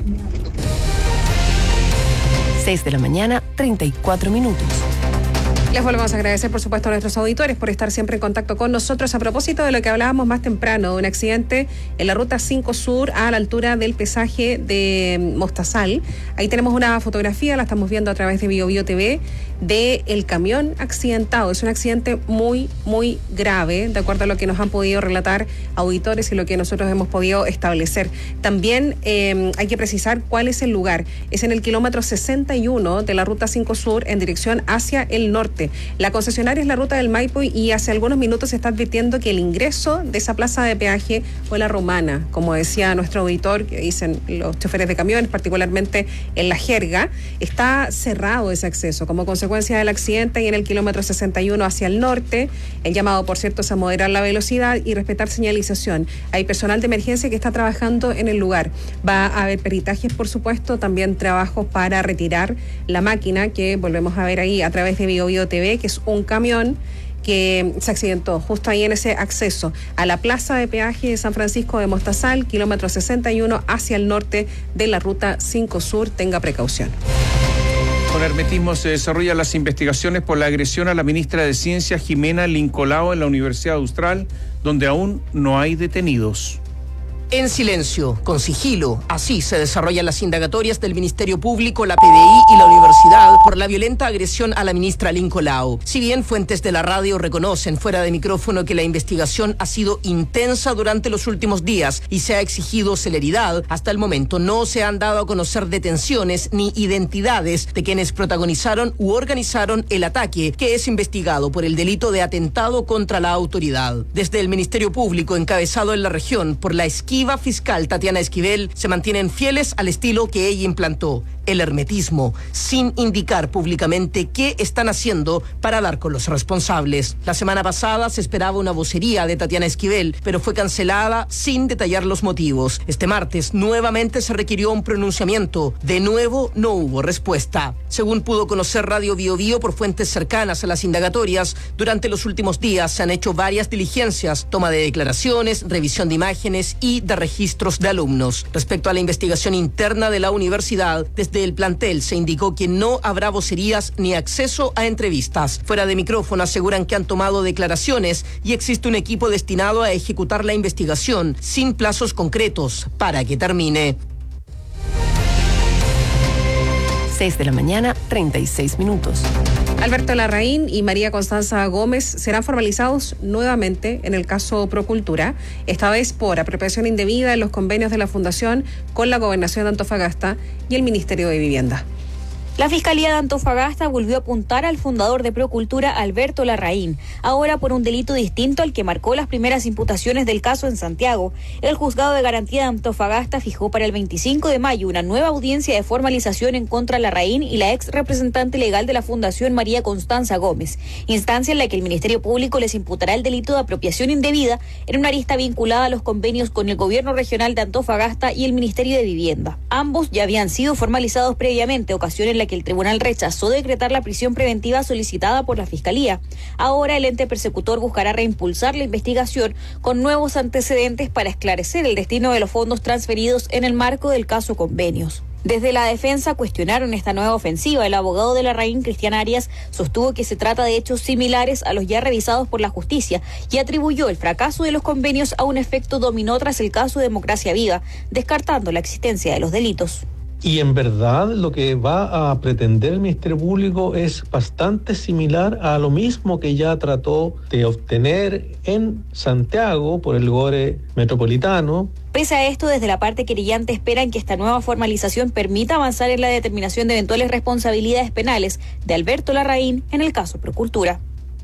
seis de la mañana, treinta y cuatro minutos. Les volvemos a agradecer, por supuesto, a nuestros auditores por estar siempre en contacto con nosotros. A propósito de lo que hablábamos más temprano, de un accidente en la ruta cinco Sur a la altura del pesaje de Mostazal. Ahí tenemos una fotografía, la estamos viendo a través de Bio Bio T V, de el camión accidentado. Es un accidente muy, muy grave, de acuerdo a lo que nos han podido relatar auditores y lo que nosotros hemos podido establecer. También eh, hay que precisar cuál es el lugar. Es en el kilómetro sesenta y uno de la ruta cinco Sur en dirección hacia el norte. La concesionaria es la ruta del Maipo y hace algunos minutos se está advirtiendo que el ingreso de esa plaza de peaje fue la Romana, como decía nuestro auditor, que dicen los choferes de camiones, particularmente en la jerga. Está cerrado ese acceso como consecuencia del accidente y en el kilómetro sesenta y uno hacia el norte. El llamado, por cierto, es a moderar la velocidad y respetar señalización. Hay personal de emergencia que está trabajando en el lugar. Va a haber peritajes, por supuesto, también trabajos para retirar la máquina que volvemos a ver ahí a través de Bio Bio T V, que es un camión que se accidentó justo ahí en ese acceso a la plaza de peaje de San Francisco de Mostazal, kilómetro sesenta y uno hacia el norte de la ruta cinco Sur. Tenga precaución. Con hermetismo se desarrollan las investigaciones por la agresión a la ministra de Ciencia, Jimena Lincolao, en la Universidad Austral, donde aún no hay detenidos. En silencio, con sigilo, así se desarrollan las indagatorias del Ministerio Público, la P D I y la Universidad por la violenta agresión a la ministra Lincolao. Si bien fuentes de la radio reconocen fuera de micrófono que la investigación ha sido intensa durante los últimos días y se ha exigido celeridad, hasta el momento no se han dado a conocer detenciones ni identidades de quienes protagonizaron u organizaron el ataque, que es investigado por el delito de atentado contra la autoridad. Desde el Ministerio Público, encabezado en la región por la esquina fiscal Tatiana Esquivel, se mantienen fieles al estilo que ella implantó, el hermetismo, sin indicar públicamente qué están haciendo para dar con los responsables. La semana pasada se esperaba una vocería de Tatiana Esquivel, pero fue cancelada sin detallar los motivos. Este martes nuevamente se requirió un pronunciamiento. De nuevo no hubo respuesta. Según pudo conocer Radio Bio Bio por fuentes cercanas a las indagatorias, durante los últimos días se han hecho varias diligencias, toma de declaraciones, revisión de imágenes y de registros de alumnos. Respecto a la investigación interna de la universidad, desde el plantel se indicó que no habrá vocerías ni acceso a entrevistas. Fuera de micrófono aseguran que han tomado declaraciones y existe un equipo destinado a ejecutar la investigación sin plazos concretos para que termine. seis de la mañana, treinta y seis minutos. Alberto Larraín y María Constanza Gómez serán formalizados nuevamente en el caso Procultura, esta vez por apropiación indebida en los convenios de la Fundación con la Gobernación de Antofagasta y el Ministerio de Vivienda. La Fiscalía de Antofagasta volvió a apuntar al fundador de Procultura, Alberto Larraín, ahora por un delito distinto al que marcó las primeras imputaciones del caso en Santiago. El Juzgado de Garantía de Antofagasta fijó para el veinticinco de mayo una nueva audiencia de formalización en contra de Larraín y la ex representante legal de la Fundación, María Constanza Gómez, instancia en la que el Ministerio Público les imputará el delito de apropiación indebida en una arista vinculada a los convenios con el Gobierno Regional de Antofagasta y el Ministerio de Vivienda. Ambos ya habían sido formalizados previamente, ocasión en la que el tribunal rechazó decretar la prisión preventiva solicitada por la Fiscalía. Ahora el ente persecutor buscará reimpulsar la investigación con nuevos antecedentes para esclarecer el destino de los fondos transferidos en el marco del caso Convenios. Desde la defensa cuestionaron esta nueva ofensiva. El abogado de Larraín, Cristian Arias, sostuvo que se trata de hechos similares a los ya revisados por la justicia y atribuyó el fracaso de los convenios a un efecto dominó tras el caso Democracia Viva, descartando la existencia de los delitos. Y en verdad lo que va a pretender el Ministerio Público es bastante similar a lo mismo que ya trató de obtener en Santiago por el Gore Metropolitano. Pese a esto, desde la parte querellante esperan que esta nueva formalización permita avanzar en la determinación de eventuales responsabilidades penales de Alberto Larraín en el caso Procultura.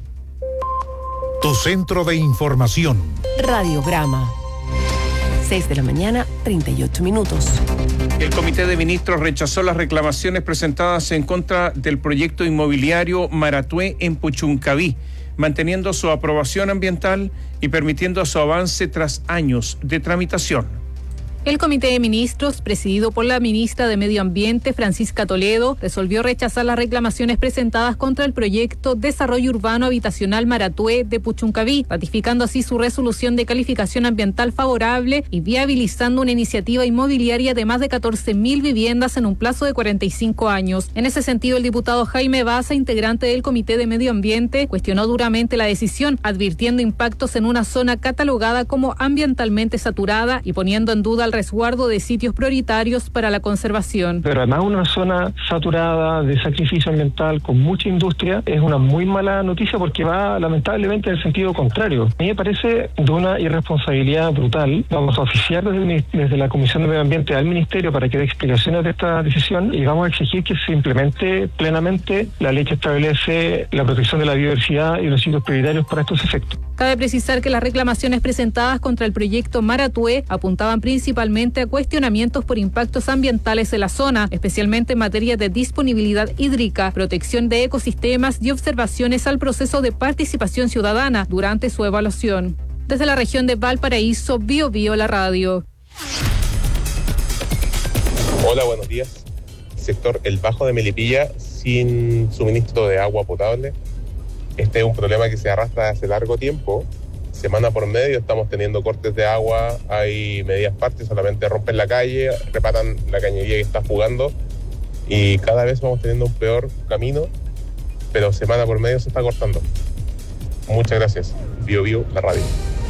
Tu centro de información. Radio Brama. seis de la mañana, treinta y ocho minutos. El Comité de Ministros rechazó las reclamaciones presentadas en contra del proyecto inmobiliario Maratué en Puchuncaví, manteniendo su aprobación ambiental y permitiendo su avance tras años de tramitación. El Comité de Ministros, presidido por la ministra de Medio Ambiente, Francisca Toledo, resolvió rechazar las reclamaciones presentadas contra el proyecto Desarrollo Urbano Habitacional Maratué de Puchuncaví, ratificando así su resolución de calificación ambiental favorable y viabilizando una iniciativa inmobiliaria de más de catorce mil viviendas en un plazo de cuarenta y cinco años. En ese sentido, el diputado Jaime Baza, integrante del Comité de Medio Ambiente, cuestionó duramente la decisión, advirtiendo impactos en una zona catalogada como ambientalmente saturada y poniendo en duda el resguardo de sitios prioritarios para la conservación. Pero además una zona saturada de sacrificio ambiental con mucha industria es una muy mala noticia porque va lamentablemente en el sentido contrario. A mí me parece de una irresponsabilidad brutal. Vamos a oficiar desde, desde la Comisión de Medio Ambiente al Ministerio para que dé explicaciones de esta decisión y vamos a exigir que se implemente plenamente la ley que establece la protección de la biodiversidad y los sitios prioritarios para estos efectos. Cabe precisar que las reclamaciones presentadas contra el proyecto Maratué apuntaban principalmente a cuestionamientos por impactos ambientales en la zona, especialmente en materia de disponibilidad hídrica, protección de ecosistemas y observaciones al proceso de participación ciudadana durante su evaluación. Desde la región de Valparaíso, Bio Bio la radio. Hola, buenos días. Sector El Bajo de Melipilla sin suministro de agua potable. Este es un problema que se arrastra hace largo tiempo. Semana por medio estamos teniendo cortes de agua, hay medias partes, solamente rompen la calle, reparan la cañería que está fugando y cada vez vamos teniendo un peor camino, pero semana por medio se está cortando. Muchas gracias. Bio Bio, la radio.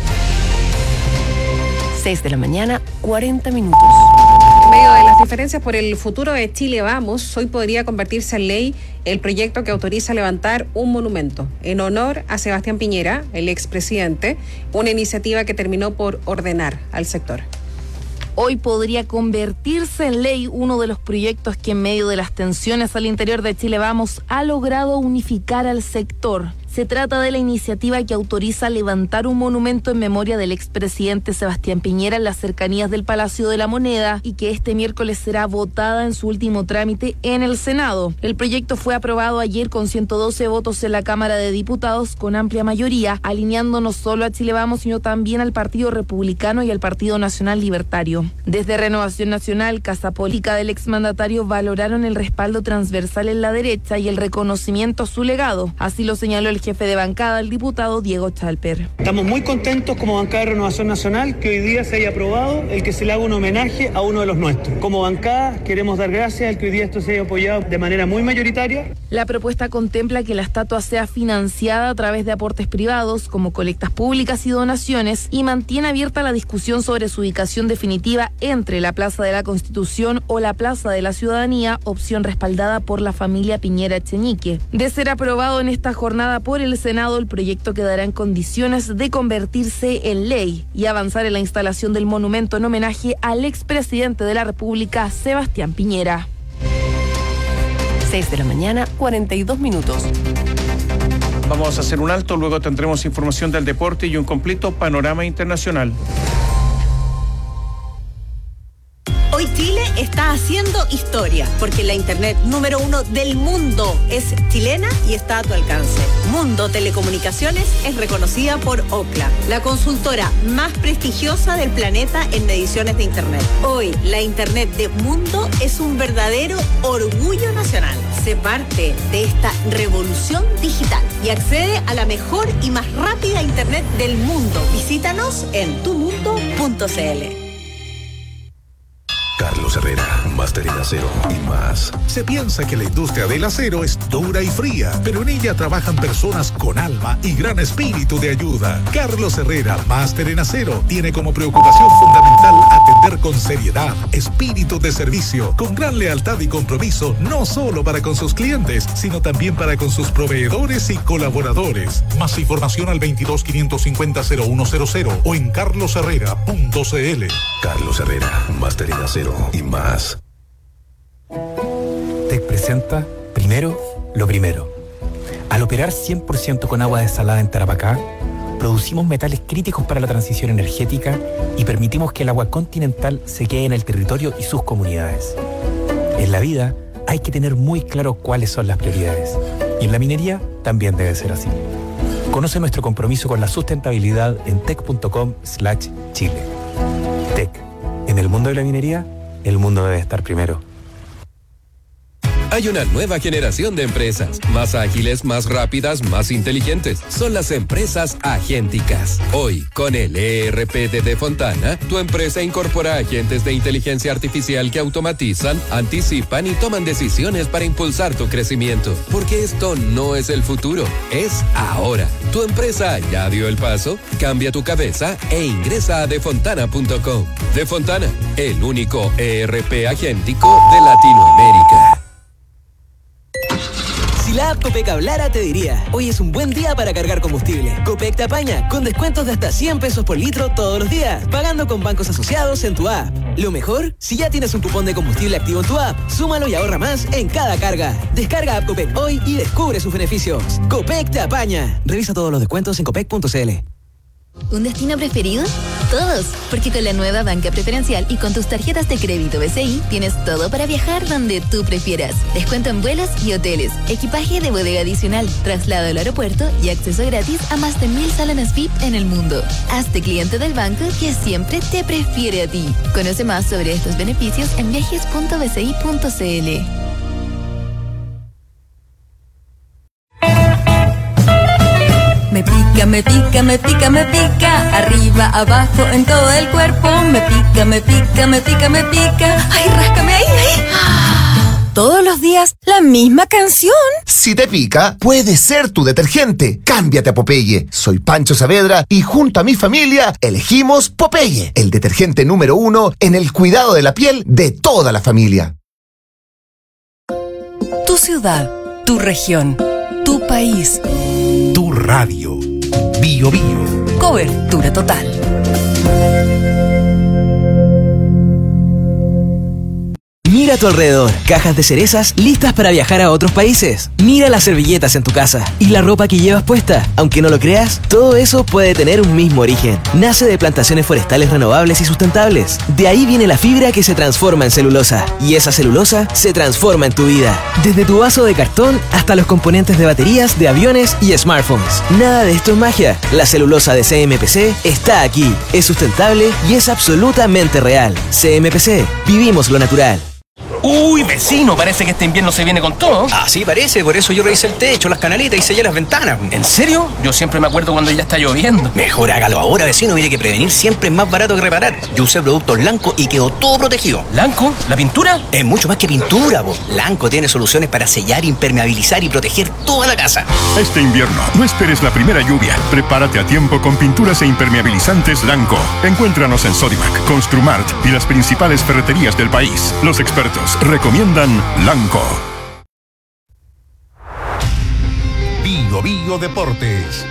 seis de la mañana, cuarenta minutos. En medio de las diferencias por el futuro de Chile Vamos, hoy podría convertirse en ley el proyecto que autoriza levantar un monumento en honor a Sebastián Piñera, el expresidente, una iniciativa que terminó por ordenar al sector. Hoy podría convertirse en ley uno de los proyectos que en medio de las tensiones al interior de Chile Vamos ha logrado unificar al sector. Se trata de la iniciativa que autoriza levantar un monumento en memoria del expresidente Sebastián Piñera en las cercanías del Palacio de la Moneda y que este miércoles será votada en su último trámite en el Senado. El proyecto fue aprobado ayer con ciento doce votos en la Cámara de Diputados con amplia mayoría, alineando no solo a Chile Vamos, sino también al Partido Republicano y al Partido Nacional Libertario. Desde Renovación Nacional, Casa Política del exmandatario valoraron el respaldo transversal en la derecha y el reconocimiento a su legado. Así lo señaló el jefe de bancada, el diputado Diego Chalper. Estamos muy contentos como bancada de Renovación Nacional que hoy día se haya aprobado el que se le haga un homenaje a uno de los nuestros. Como bancada queremos dar gracias al que hoy día esto se haya apoyado de manera muy mayoritaria. La propuesta contempla que la estatua sea financiada a través de aportes privados como colectas públicas y donaciones y mantiene abierta la discusión sobre su ubicación definitiva entre la Plaza de la Constitución o la Plaza de la Ciudadanía, opción respaldada por la familia Piñera Echeñique. De ser aprobado en esta jornada por el Senado, el proyecto quedará en condiciones de convertirse en ley y avanzar en la instalación del monumento en homenaje al expresidente de la República, Sebastián Piñera. seis de la mañana, cuarenta y dos minutos. Vamos a hacer un alto, luego tendremos información del deporte y un completo panorama internacional. Hoy Chile está haciendo historia, porque la internet número uno del mundo es chilena y está a tu alcance. Mundo Telecomunicaciones es reconocida por Ookla, la consultora más prestigiosa del planeta en mediciones de internet. Hoy, la internet de Mundo es un verdadero orgullo nacional. Sé parte de esta revolución digital y accede a la mejor y más rápida internet del mundo. Visítanos en tu mundo punto c l. Carlos Herrera, máster en acero y más. Se piensa que la industria del acero es dura y fría, pero en ella trabajan personas con alma y gran espíritu de ayuda. Carlos Herrera, máster en acero, tiene como preocupación fundamental atender con seriedad, espíritu de servicio, con gran lealtad y compromiso, no solo para con sus clientes, sino también para con sus proveedores y colaboradores. Más información al veintidós quinientos cincuenta cero uno cero cero o en carlos herrera punto c l. Carlos Herrera, máster en acero y más. TEC presenta primero lo primero. Al operar cien por ciento con agua desalada en Tarapacá, producimos metales críticos para la transición energética y permitimos que el agua continental se quede en el territorio y sus comunidades. En la vida hay que tener muy claro cuáles son las prioridades. Y en la minería también debe ser así. Conoce nuestro compromiso con la sustentabilidad en tec punto com slash chile. TEC, En el mundo de la minería, el mundo debe estar primero. Hay una nueva generación de empresas, más ágiles, más rápidas, más inteligentes. Son las empresas agénticas. Hoy, con el E R P de Defontana, tu empresa incorpora agentes de inteligencia artificial que automatizan, anticipan y toman decisiones para impulsar tu crecimiento. Porque esto no es el futuro, es ahora. Tu empresa ya dio el paso, cambia tu cabeza e ingresa a defontana punto com. Defontana, el único E R P agéntico de Latinoamérica. Si la app Copec hablara, te diría: hoy es un buen día para cargar combustible. Copec te apaña, con descuentos de hasta cien pesos por litro todos los días, pagando con bancos asociados en tu app. Lo mejor, si ya tienes un cupón de combustible activo en tu app, súmalo y ahorra más en cada carga. Descarga app Copec hoy y descubre sus beneficios. Copec te apaña. Revisa todos los descuentos en copec punto c l. ¿Un destino preferido? Todos, porque con la nueva banca preferencial y con tus tarjetas de crédito B C I tienes todo para viajar donde tú prefieras. Descuento en vuelos y hoteles, equipaje de bodega adicional, traslado al aeropuerto y acceso gratis a más de mil salones V I P en el mundo. Hazte cliente del banco que siempre te prefiere a ti. Conoce más sobre estos beneficios en viajes punto b c i punto c l. Me pica, me pica, me pica, me pica, arriba, abajo, en todo el cuerpo. Me pica, me pica, me pica, me pica. Ay, ráscame ahí, ahí. Todos los días, la misma canción. Si te pica, puede ser tu detergente. Cámbiate a Popeye. Soy Pancho Saavedra y junto a mi familia elegimos Popeye, el detergente número uno en el cuidado de la piel de toda la familia. Tu ciudad, tu región, tu país. Tu radio. Bio Bio. Cobertura total. Mira a tu alrededor, cajas de cerezas listas para viajar a otros países. Mira las servilletas en tu casa y la ropa que llevas puesta. Aunque no lo creas, todo eso puede tener un mismo origen. Nace de plantaciones forestales renovables y sustentables. De ahí viene la fibra que se transforma en celulosa. Y esa celulosa se transforma en tu vida. Desde tu vaso de cartón hasta los componentes de baterías de aviones y smartphones. Nada de esto es magia. La celulosa de C M P C está aquí. Es sustentable y es absolutamente real. C M P C. Vivimos lo natural. Uy, vecino, parece que este invierno se viene con todo. Así parece, por eso yo revisé el techo, las canaletas y sellé las ventanas. ¿En serio? Yo siempre me acuerdo cuando ya está lloviendo. Mejor hágalo ahora, vecino, mire que prevenir siempre es más barato que reparar. Yo usé productos Lanco y quedó todo protegido. ¿Lanco? ¿La pintura? Es mucho más que pintura, po. Lanco tiene soluciones para sellar, impermeabilizar y proteger toda la casa. Este invierno, no esperes la primera lluvia. Prepárate a tiempo con pinturas e impermeabilizantes Lanco. Encuéntranos en Sodimac, Construmart y las principales ferreterías del país. Los expertos recomiendan Lanco. Bio Bio Deportes.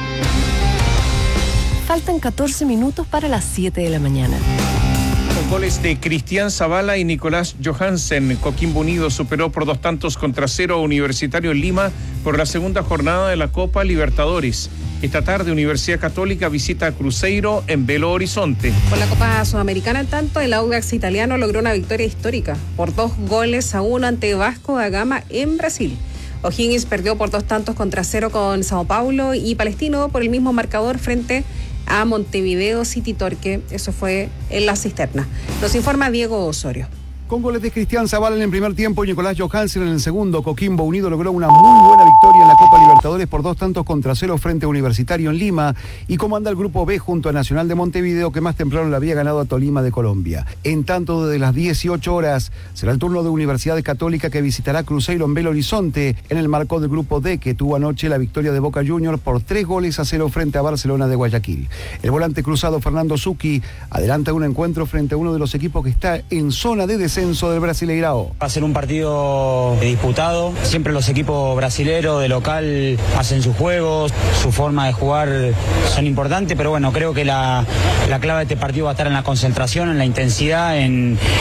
Faltan catorce minutos para las siete de la mañana. Con goles de Cristian Zavala y Nicolás Johansen, Coquimbo Unido superó por dos tantos contra cero a Universitario en Lima por la segunda jornada de la Copa Libertadores. Esta tarde, Universidad Católica visita a Cruzeiro en Belo Horizonte. Por la Copa Sudamericana, en tanto, el Audax italiano logró una victoria histórica por dos goles a uno ante Vasco da Gama en Brasil. O'Higgins perdió por dos tantos contra cero con Sao Paulo y Palestino por el mismo marcador frente a Montevideo City Torque. Eso fue en la cisterna. Nos informa Diego Osorio. Con goles de Cristian Zavala en el primer tiempo y Nicolás Johansen en el segundo, Coquimbo Unido logró una muy buena victoria en la Copa Libertadores por dos tantos contra cero frente a Universitario en Lima y comanda el Grupo B junto a Nacional de Montevideo, que más temprano le había ganado a Tolima de Colombia. En tanto, desde las dieciocho horas será el turno de Universidad Católica, que visitará Cruzeiro en Belo Horizonte en el marco del Grupo D, que tuvo anoche la victoria de Boca Juniors por tres goles a cero frente a Barcelona de Guayaquil. El volante cruzado Fernando Zucchi adelanta un encuentro frente a uno de los equipos que está en zona de descenso del Brasileirao. Va a ser un partido disputado. Siempre los equipos brasileros de local hacen sus juegos, su forma de jugar son importantes, pero bueno, creo que la, la clave de este partido va a estar en la concentración, en la intensidad, en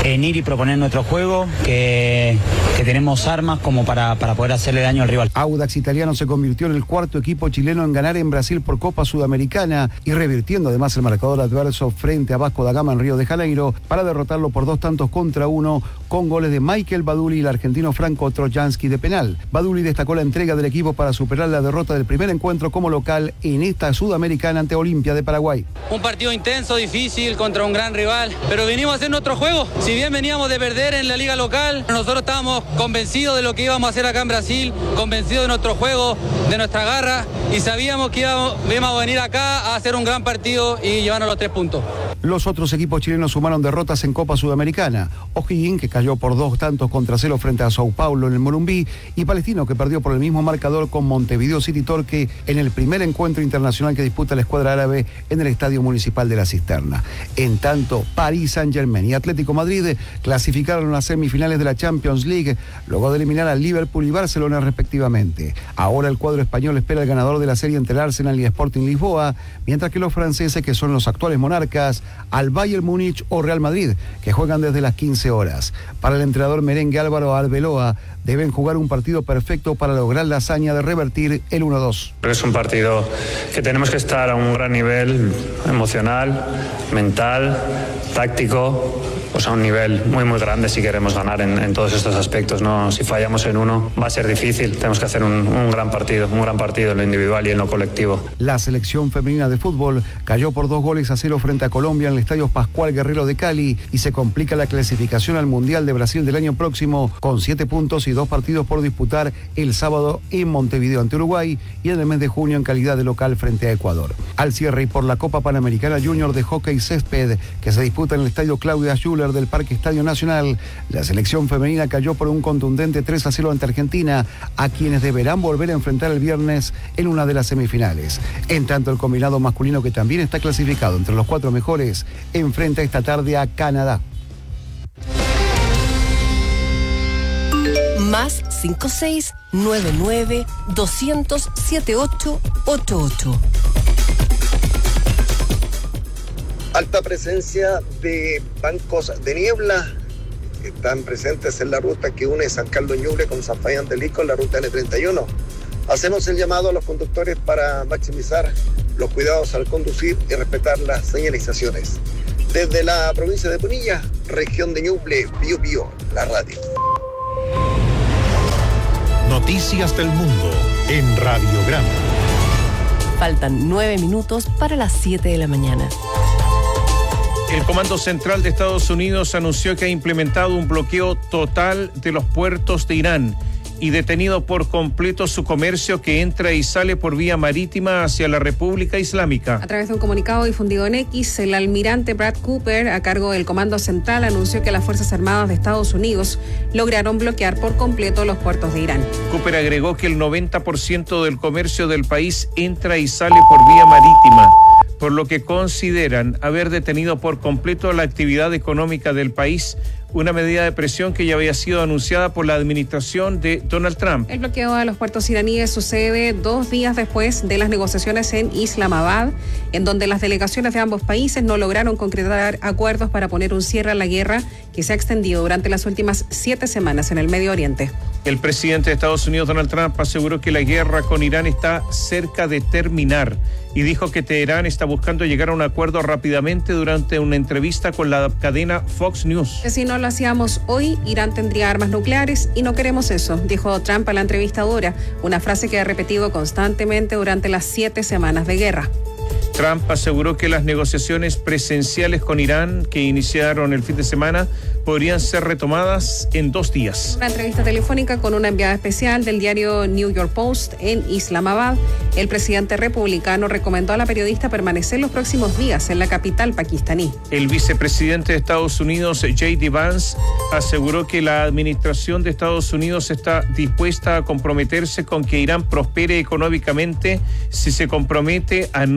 en ir y proponer nuestro juego, que, que tenemos armas como para, para poder hacerle daño al rival. Audax Italiano se convirtió en el cuarto equipo chileno en ganar en Brasil por Copa Sudamericana y revirtiendo además el marcador adverso frente a Vasco da Gama en Río de Janeiro para derrotarlo por dos tantos contra uno con goles de Michael Baduli y el argentino Franco Trojansky de penal. Baduli destacó la entrega del equipo para superar la derrota del primer encuentro como local en esta Sudamericana ante Olimpia de Paraguay. Un partido intenso, difícil, contra un gran rival, pero venimos a hacer nuestro juego. Si bien veníamos de perder en la liga local, nosotros estábamos convencidos de lo que íbamos a hacer acá en Brasil, convencidos de nuestro juego, de nuestra garra, y sabíamos que íbamos, íbamos a venir acá a hacer un gran partido y llevarnos los tres puntos. Los otros equipos chilenos sumaron derrotas en Copa Sudamericana. O'Higgins, que cayó por dos tantos contra cero frente a Sao Paulo en el Morumbí, y Palestino, que perdió por el mismo marcador con Montevideo City Torque en el primer encuentro internacional que disputa la escuadra árabe en el Estadio Municipal de la Cisterna. En tanto, París Saint-Germain y Atlético Madrid clasificaron a las semifinales de la Champions League, luego de eliminar a Liverpool y Barcelona respectivamente. Ahora el cuadro español espera al ganador de la serie entre el Arsenal y Sporting Lisboa, mientras que los franceses, que son los actuales monarcas, al Bayern Múnich o Real Madrid, que juegan desde las quince horas. Para el entrenador merengue Álvaro Arbeloa, deben jugar un partido perfecto para lograr la hazaña de revertir el uno dos. Es un partido que tenemos que estar a un gran nivel emocional, mental, táctico, pues a un nivel muy muy grande si queremos ganar en, en todos estos aspectos, ¿no? Si fallamos en uno va a ser difícil, tenemos que hacer un, un gran partido, un gran partido en lo individual y en lo colectivo. La selección femenina de fútbol cayó por dos goles a cero frente a Colombia en el Estadio Pascual Guerrero de Cali y se complica la clasificación al Mundial de Brasil del año próximo con siete puntos y dos partidos por disputar el sábado en Montevideo ante Uruguay y en el mes de junio en calidad de local frente a Ecuador. Al cierre y por la Copa Panamericana Junior de Hockey Césped que se disputa en el Estadio Claudia Schuller del Parque Estadio Nacional, la selección femenina cayó por un contundente tres a cero ante Argentina, a quienes deberán volver a enfrentar el viernes en una de las semifinales. En tanto, el combinado masculino, que también está clasificado entre los cuatro mejores, enfrenta esta tarde a Canadá. Más cinco seis nueve nueve doscientos siete ocho ocho ocho. Alta presencia de bancos de niebla están presentes en la ruta que une San Carlos Ñuble con San Fabián del Ico, en la ruta N treinta y uno. Hacemos el llamado a los conductores para maximizar los cuidados al conducir y respetar las señalizaciones. Desde la provincia de Punilla, región de Ñuble, Pío Pío, la radio. Noticias del Mundo en Radiograma. Faltan nueve minutos para las siete de la mañana. El Comando Central de Estados Unidos anunció que ha implementado un bloqueo total de los puertos de Irán y detenido por completo su comercio que entra y sale por vía marítima hacia la República Islámica. A través de un comunicado difundido en X, el almirante Brad Cooper, a cargo del Comando Central, anunció que las Fuerzas Armadas de Estados Unidos lograron bloquear por completo los puertos de Irán. Cooper agregó que el noventa por ciento del comercio del país entra y sale por vía marítima, por lo que consideran haber detenido por completo la actividad económica del país, una medida de presión que ya había sido anunciada por la administración de Donald Trump. El bloqueo de los puertos iraníes sucede dos días después de las negociaciones en Islamabad, en donde las delegaciones de ambos países no lograron concretar acuerdos para poner un cierre a la guerra que se ha extendido durante las últimas siete semanas en el Medio Oriente. El presidente de Estados Unidos, Donald Trump, aseguró que la guerra con Irán está cerca de terminar y dijo que Teherán está buscando llegar a un acuerdo rápidamente durante una entrevista con la cadena Fox News. Si no lo hacíamos hoy, Irán tendría armas nucleares y no queremos eso, dijo Trump a la entrevistadora, una frase que ha repetido constantemente durante las siete semanas de guerra. Trump aseguró que las negociaciones presenciales con Irán, que iniciaron el fin de semana, podrían ser retomadas en dos días. Una entrevista telefónica con una enviada especial del diario New York Post en Islamabad, el presidente republicano recomendó a la periodista permanecer los próximos días en la capital pakistaní. El vicepresidente de Estados Unidos, J D Vance, aseguró que la administración de Estados Unidos está dispuesta a comprometerse con que Irán prospere económicamente si se compromete a no tener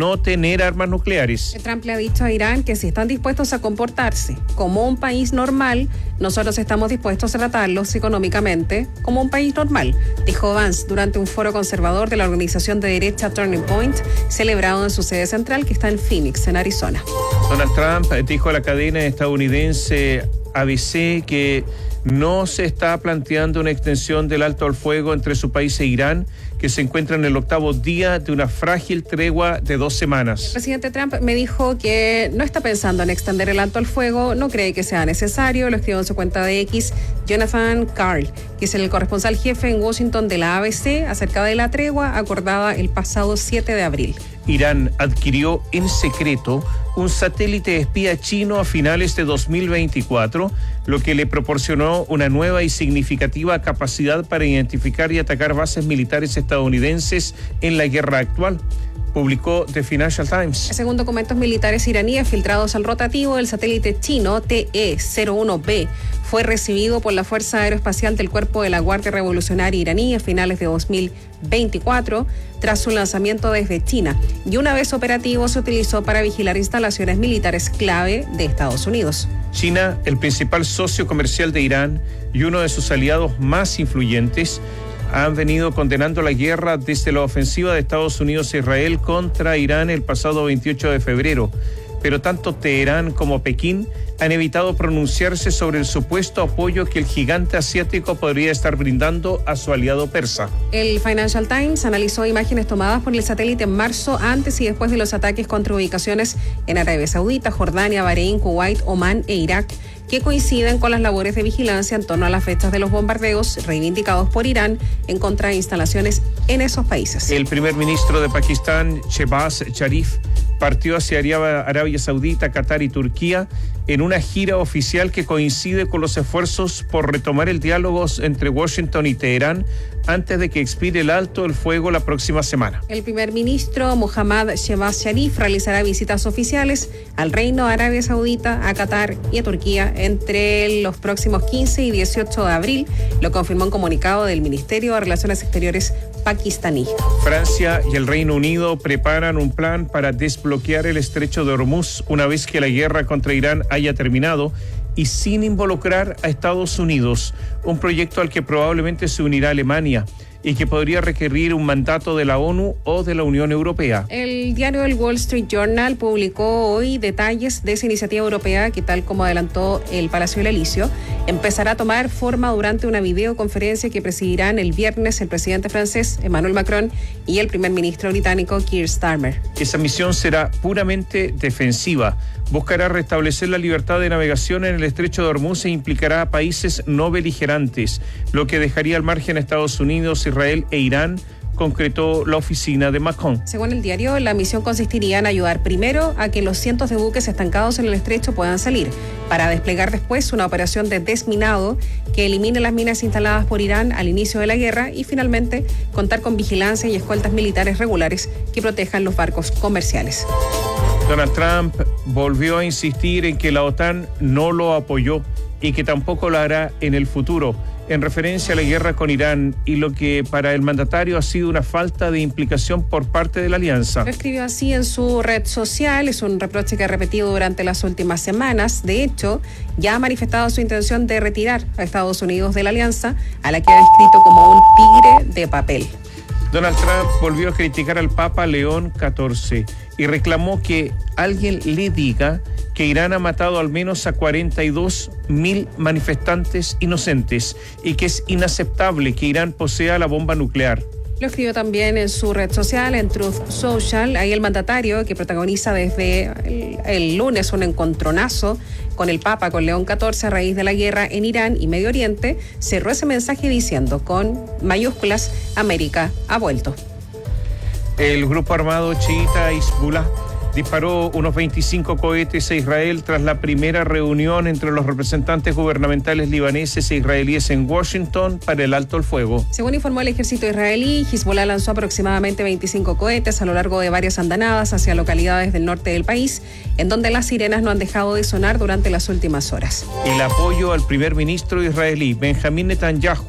tener armas nucleares. Trump le ha dicho a Irán que si están dispuestos a comportarse como un país normal, nosotros estamos dispuestos a tratarlos económicamente como un país normal, dijo Vance durante un foro conservador de la organización de derecha Turning Point, celebrado en su sede central que está en Phoenix, en Arizona. Donald Trump dijo a la cadena estadounidense A B C que no se está planteando una extensión del alto al fuego entre su país e Irán, que se encuentra en el octavo día de una frágil tregua de dos semanas. El presidente Trump me dijo que no está pensando en extender el alto al fuego, no cree que sea necesario, lo escribió en su cuenta de X Jonathan Karl, que es el corresponsal jefe en Washington de la A B C, acerca de la tregua acordada el pasado siete de abril. Irán adquirió en secreto un satélite espía chino a finales de dos mil veinticuatro, lo que le proporcionó una nueva y significativa capacidad para identificar y atacar bases militares estadounidenses en la guerra actual, publicó The Financial Times. Según documentos militares iraníes filtrados al rotativo, el satélite chino T E cero uno B fue recibido por la Fuerza Aeroespacial del Cuerpo de la Guardia Revolucionaria iraní a finales de dos mil veinticuatro, tras su lanzamiento desde China, y una vez operativo se utilizó para vigilar instalaciones militares clave de Estados Unidos. China, el principal socio comercial de Irán y uno de sus aliados más influyentes, han venido condenando la guerra desde la ofensiva de Estados Unidos e Israel contra Irán el pasado veintiocho de febrero. Pero tanto Teherán como Pekín han evitado pronunciarse sobre el supuesto apoyo que el gigante asiático podría estar brindando a su aliado persa. El Financial Times analizó imágenes tomadas por el satélite en marzo, antes y después de los ataques contra ubicaciones en Arabia Saudita, Jordania, Bahrein, Kuwait, Omán e Irak, que coinciden con las labores de vigilancia en torno a las fechas de los bombardeos reivindicados por Irán en contra de instalaciones en esos países. El primer ministro de Pakistán, Shehbaz Sharif, partió hacia Arabia Saudita, Qatar y Turquía en una gira oficial que coincide con los esfuerzos por retomar el diálogo entre Washington y Teherán antes de que expire el alto el fuego la próxima semana. El primer ministro Mohammad Shehbaz Sharif realizará visitas oficiales al Reino de Arabia Saudita, a Qatar y a Turquía entre los próximos quince y dieciocho de abril, lo confirmó un comunicado del Ministerio de Relaciones Exteriores pakistaní. Francia y el Reino Unido preparan un plan para desbloquear el estrecho de Hormuz una vez que la guerra contra Irán haya terminado y sin involucrar a Estados Unidos, un proyecto al que probablemente se unirá Alemania y que podría requerir un mandato de la ONU o de la Unión Europea. El diario El Wall Street Journal publicó hoy detalles de esa iniciativa europea que, tal como adelantó el Palacio del Elíseo, empezará a tomar forma durante una videoconferencia que presidirán el viernes el presidente francés Emmanuel Macron y el primer ministro británico Keir Starmer. Esa misión será puramente defensiva. Buscará restablecer la libertad de navegación en el estrecho de Hormuz e implicará a países no beligerantes, lo que dejaría al margen a Estados Unidos, Israel e Irán, concretó la oficina de Macron. Según el diario, la misión consistiría en ayudar primero a que los cientos de buques estancados en el estrecho puedan salir, para desplegar después una operación de desminado que elimine las minas instaladas por Irán al inicio de la guerra y finalmente contar con vigilancia y escoltas militares regulares que protejan los barcos comerciales. Donald Trump volvió a insistir en que la OTAN no lo apoyó y que tampoco lo hará en el futuro, en referencia a la guerra con Irán y lo que para el mandatario ha sido una falta de implicación por parte de la alianza. Lo escribió así en su red social, es un reproche que ha repetido durante las últimas semanas. De hecho, ya ha manifestado su intención de retirar a Estados Unidos de la alianza, a la que ha descrito como un tigre de papel. Donald Trump volvió a criticar al Papa León catorce y reclamó que alguien le diga que Irán ha matado al menos a cuarenta y dos mil manifestantes inocentes y que es inaceptable que Irán posea la bomba nuclear. Lo escribió también en su red social, en Truth Social. Ahí el mandatario, que protagoniza desde el, el lunes un encontronazo con el Papa, con León catorce, a raíz de la guerra en Irán y Medio Oriente, cerró ese mensaje diciendo con mayúsculas: América ha vuelto. El grupo armado chiita Hezbollah disparó unos veinticinco cohetes a Israel tras la primera reunión entre los representantes gubernamentales libaneses e israelíes en Washington para el alto el fuego. Según informó el ejército israelí, Hezbollah lanzó aproximadamente veinticinco cohetes a lo largo de varias andanadas hacia localidades del norte del país, en donde las sirenas no han dejado de sonar durante las últimas horas. El apoyo al primer ministro israelí, Benjamín Netanyahu,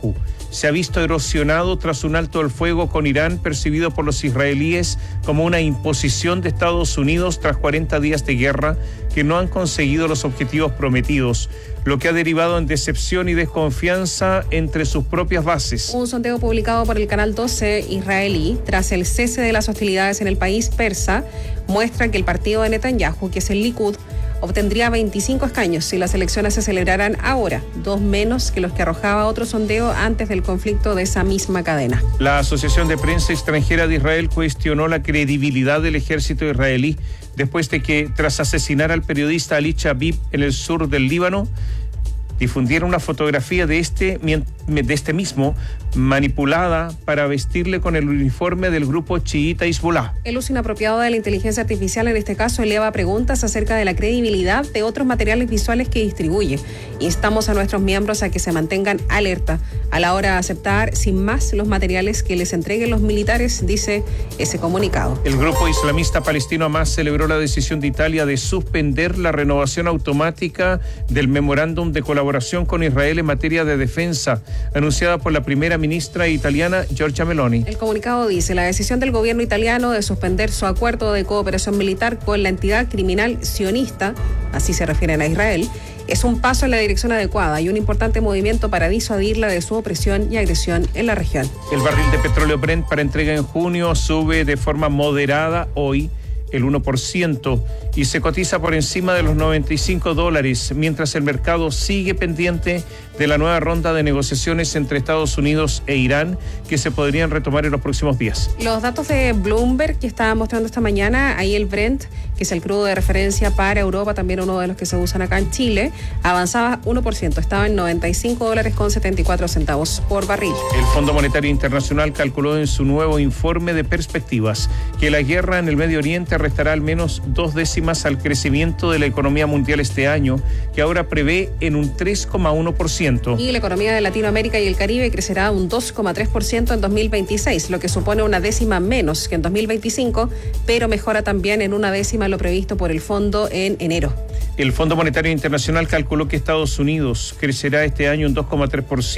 se ha visto erosionado tras un alto el fuego con Irán percibido por los israelíes como una imposición de Estados Unidos tras cuarenta días de guerra que no han conseguido los objetivos prometidos, lo que ha derivado en decepción y desconfianza entre sus propias bases. Un sondeo publicado por el Canal doce israelí tras el cese de las hostilidades en el país persa muestra que el partido de Netanyahu, que es el Likud, obtendría veinticinco escaños si las elecciones se celebraran ahora, dos menos que los que arrojaba otro sondeo antes del conflicto de esa misma cadena. La Asociación de Prensa Extranjera de Israel cuestionó la credibilidad del ejército israelí después de que, tras asesinar al periodista Ali Shabib en el sur del Líbano, difundiera una fotografía de este, de este mismo manipulada para vestirle con el uniforme del grupo chiita Hezbollah. El uso inapropiado de la inteligencia artificial en este caso eleva preguntas acerca de la credibilidad de otros materiales visuales que distribuye. Instamos a nuestros miembros a que se mantengan alerta a la hora de aceptar sin más los materiales que les entreguen los militares, dice ese comunicado. El grupo islamista palestino Hamas celebró la decisión de Italia de suspender la renovación automática del memorándum de colaboración con Israel en materia de defensa, anunciada por la primera ministra italiana Giorgia Meloni. El comunicado dice: la decisión del gobierno italiano de suspender su acuerdo de cooperación militar con la entidad criminal sionista, así se refieren a Israel, es un paso en la dirección adecuada y un importante movimiento para disuadirla de su opresión y agresión en la región. El barril de petróleo Brent para entrega en junio sube de forma moderada hoy el uno por ciento y se cotiza por encima de los noventa y cinco dólares, mientras el mercado sigue pendiente de la nueva ronda de negociaciones entre Estados Unidos e Irán que se podrían retomar en los próximos días. Los datos de Bloomberg que estaba mostrando esta mañana, ahí el Brent, que es el crudo de referencia para Europa, también uno de los que se usan acá en Chile, avanzaba uno por ciento, estaba en noventa y cinco dólares con setenta y cuatro centavos por barril. El Fondo Monetario Internacional calculó en su nuevo informe de perspectivas que la guerra en el Medio Oriente restará al menos dos décimas al crecimiento de la economía mundial este año, que ahora prevé en un tres coma uno por ciento. Y la economía de Latinoamérica y el Caribe crecerá un dos coma tres por ciento en dos mil veintiséis, lo que supone una décima menos que en dos mil veinticinco, pero mejora también en una décima lo previsto por el fondo en enero. El Fondo Monetario Internacional calculó que Estados Unidos crecerá este año un dos coma tres por ciento.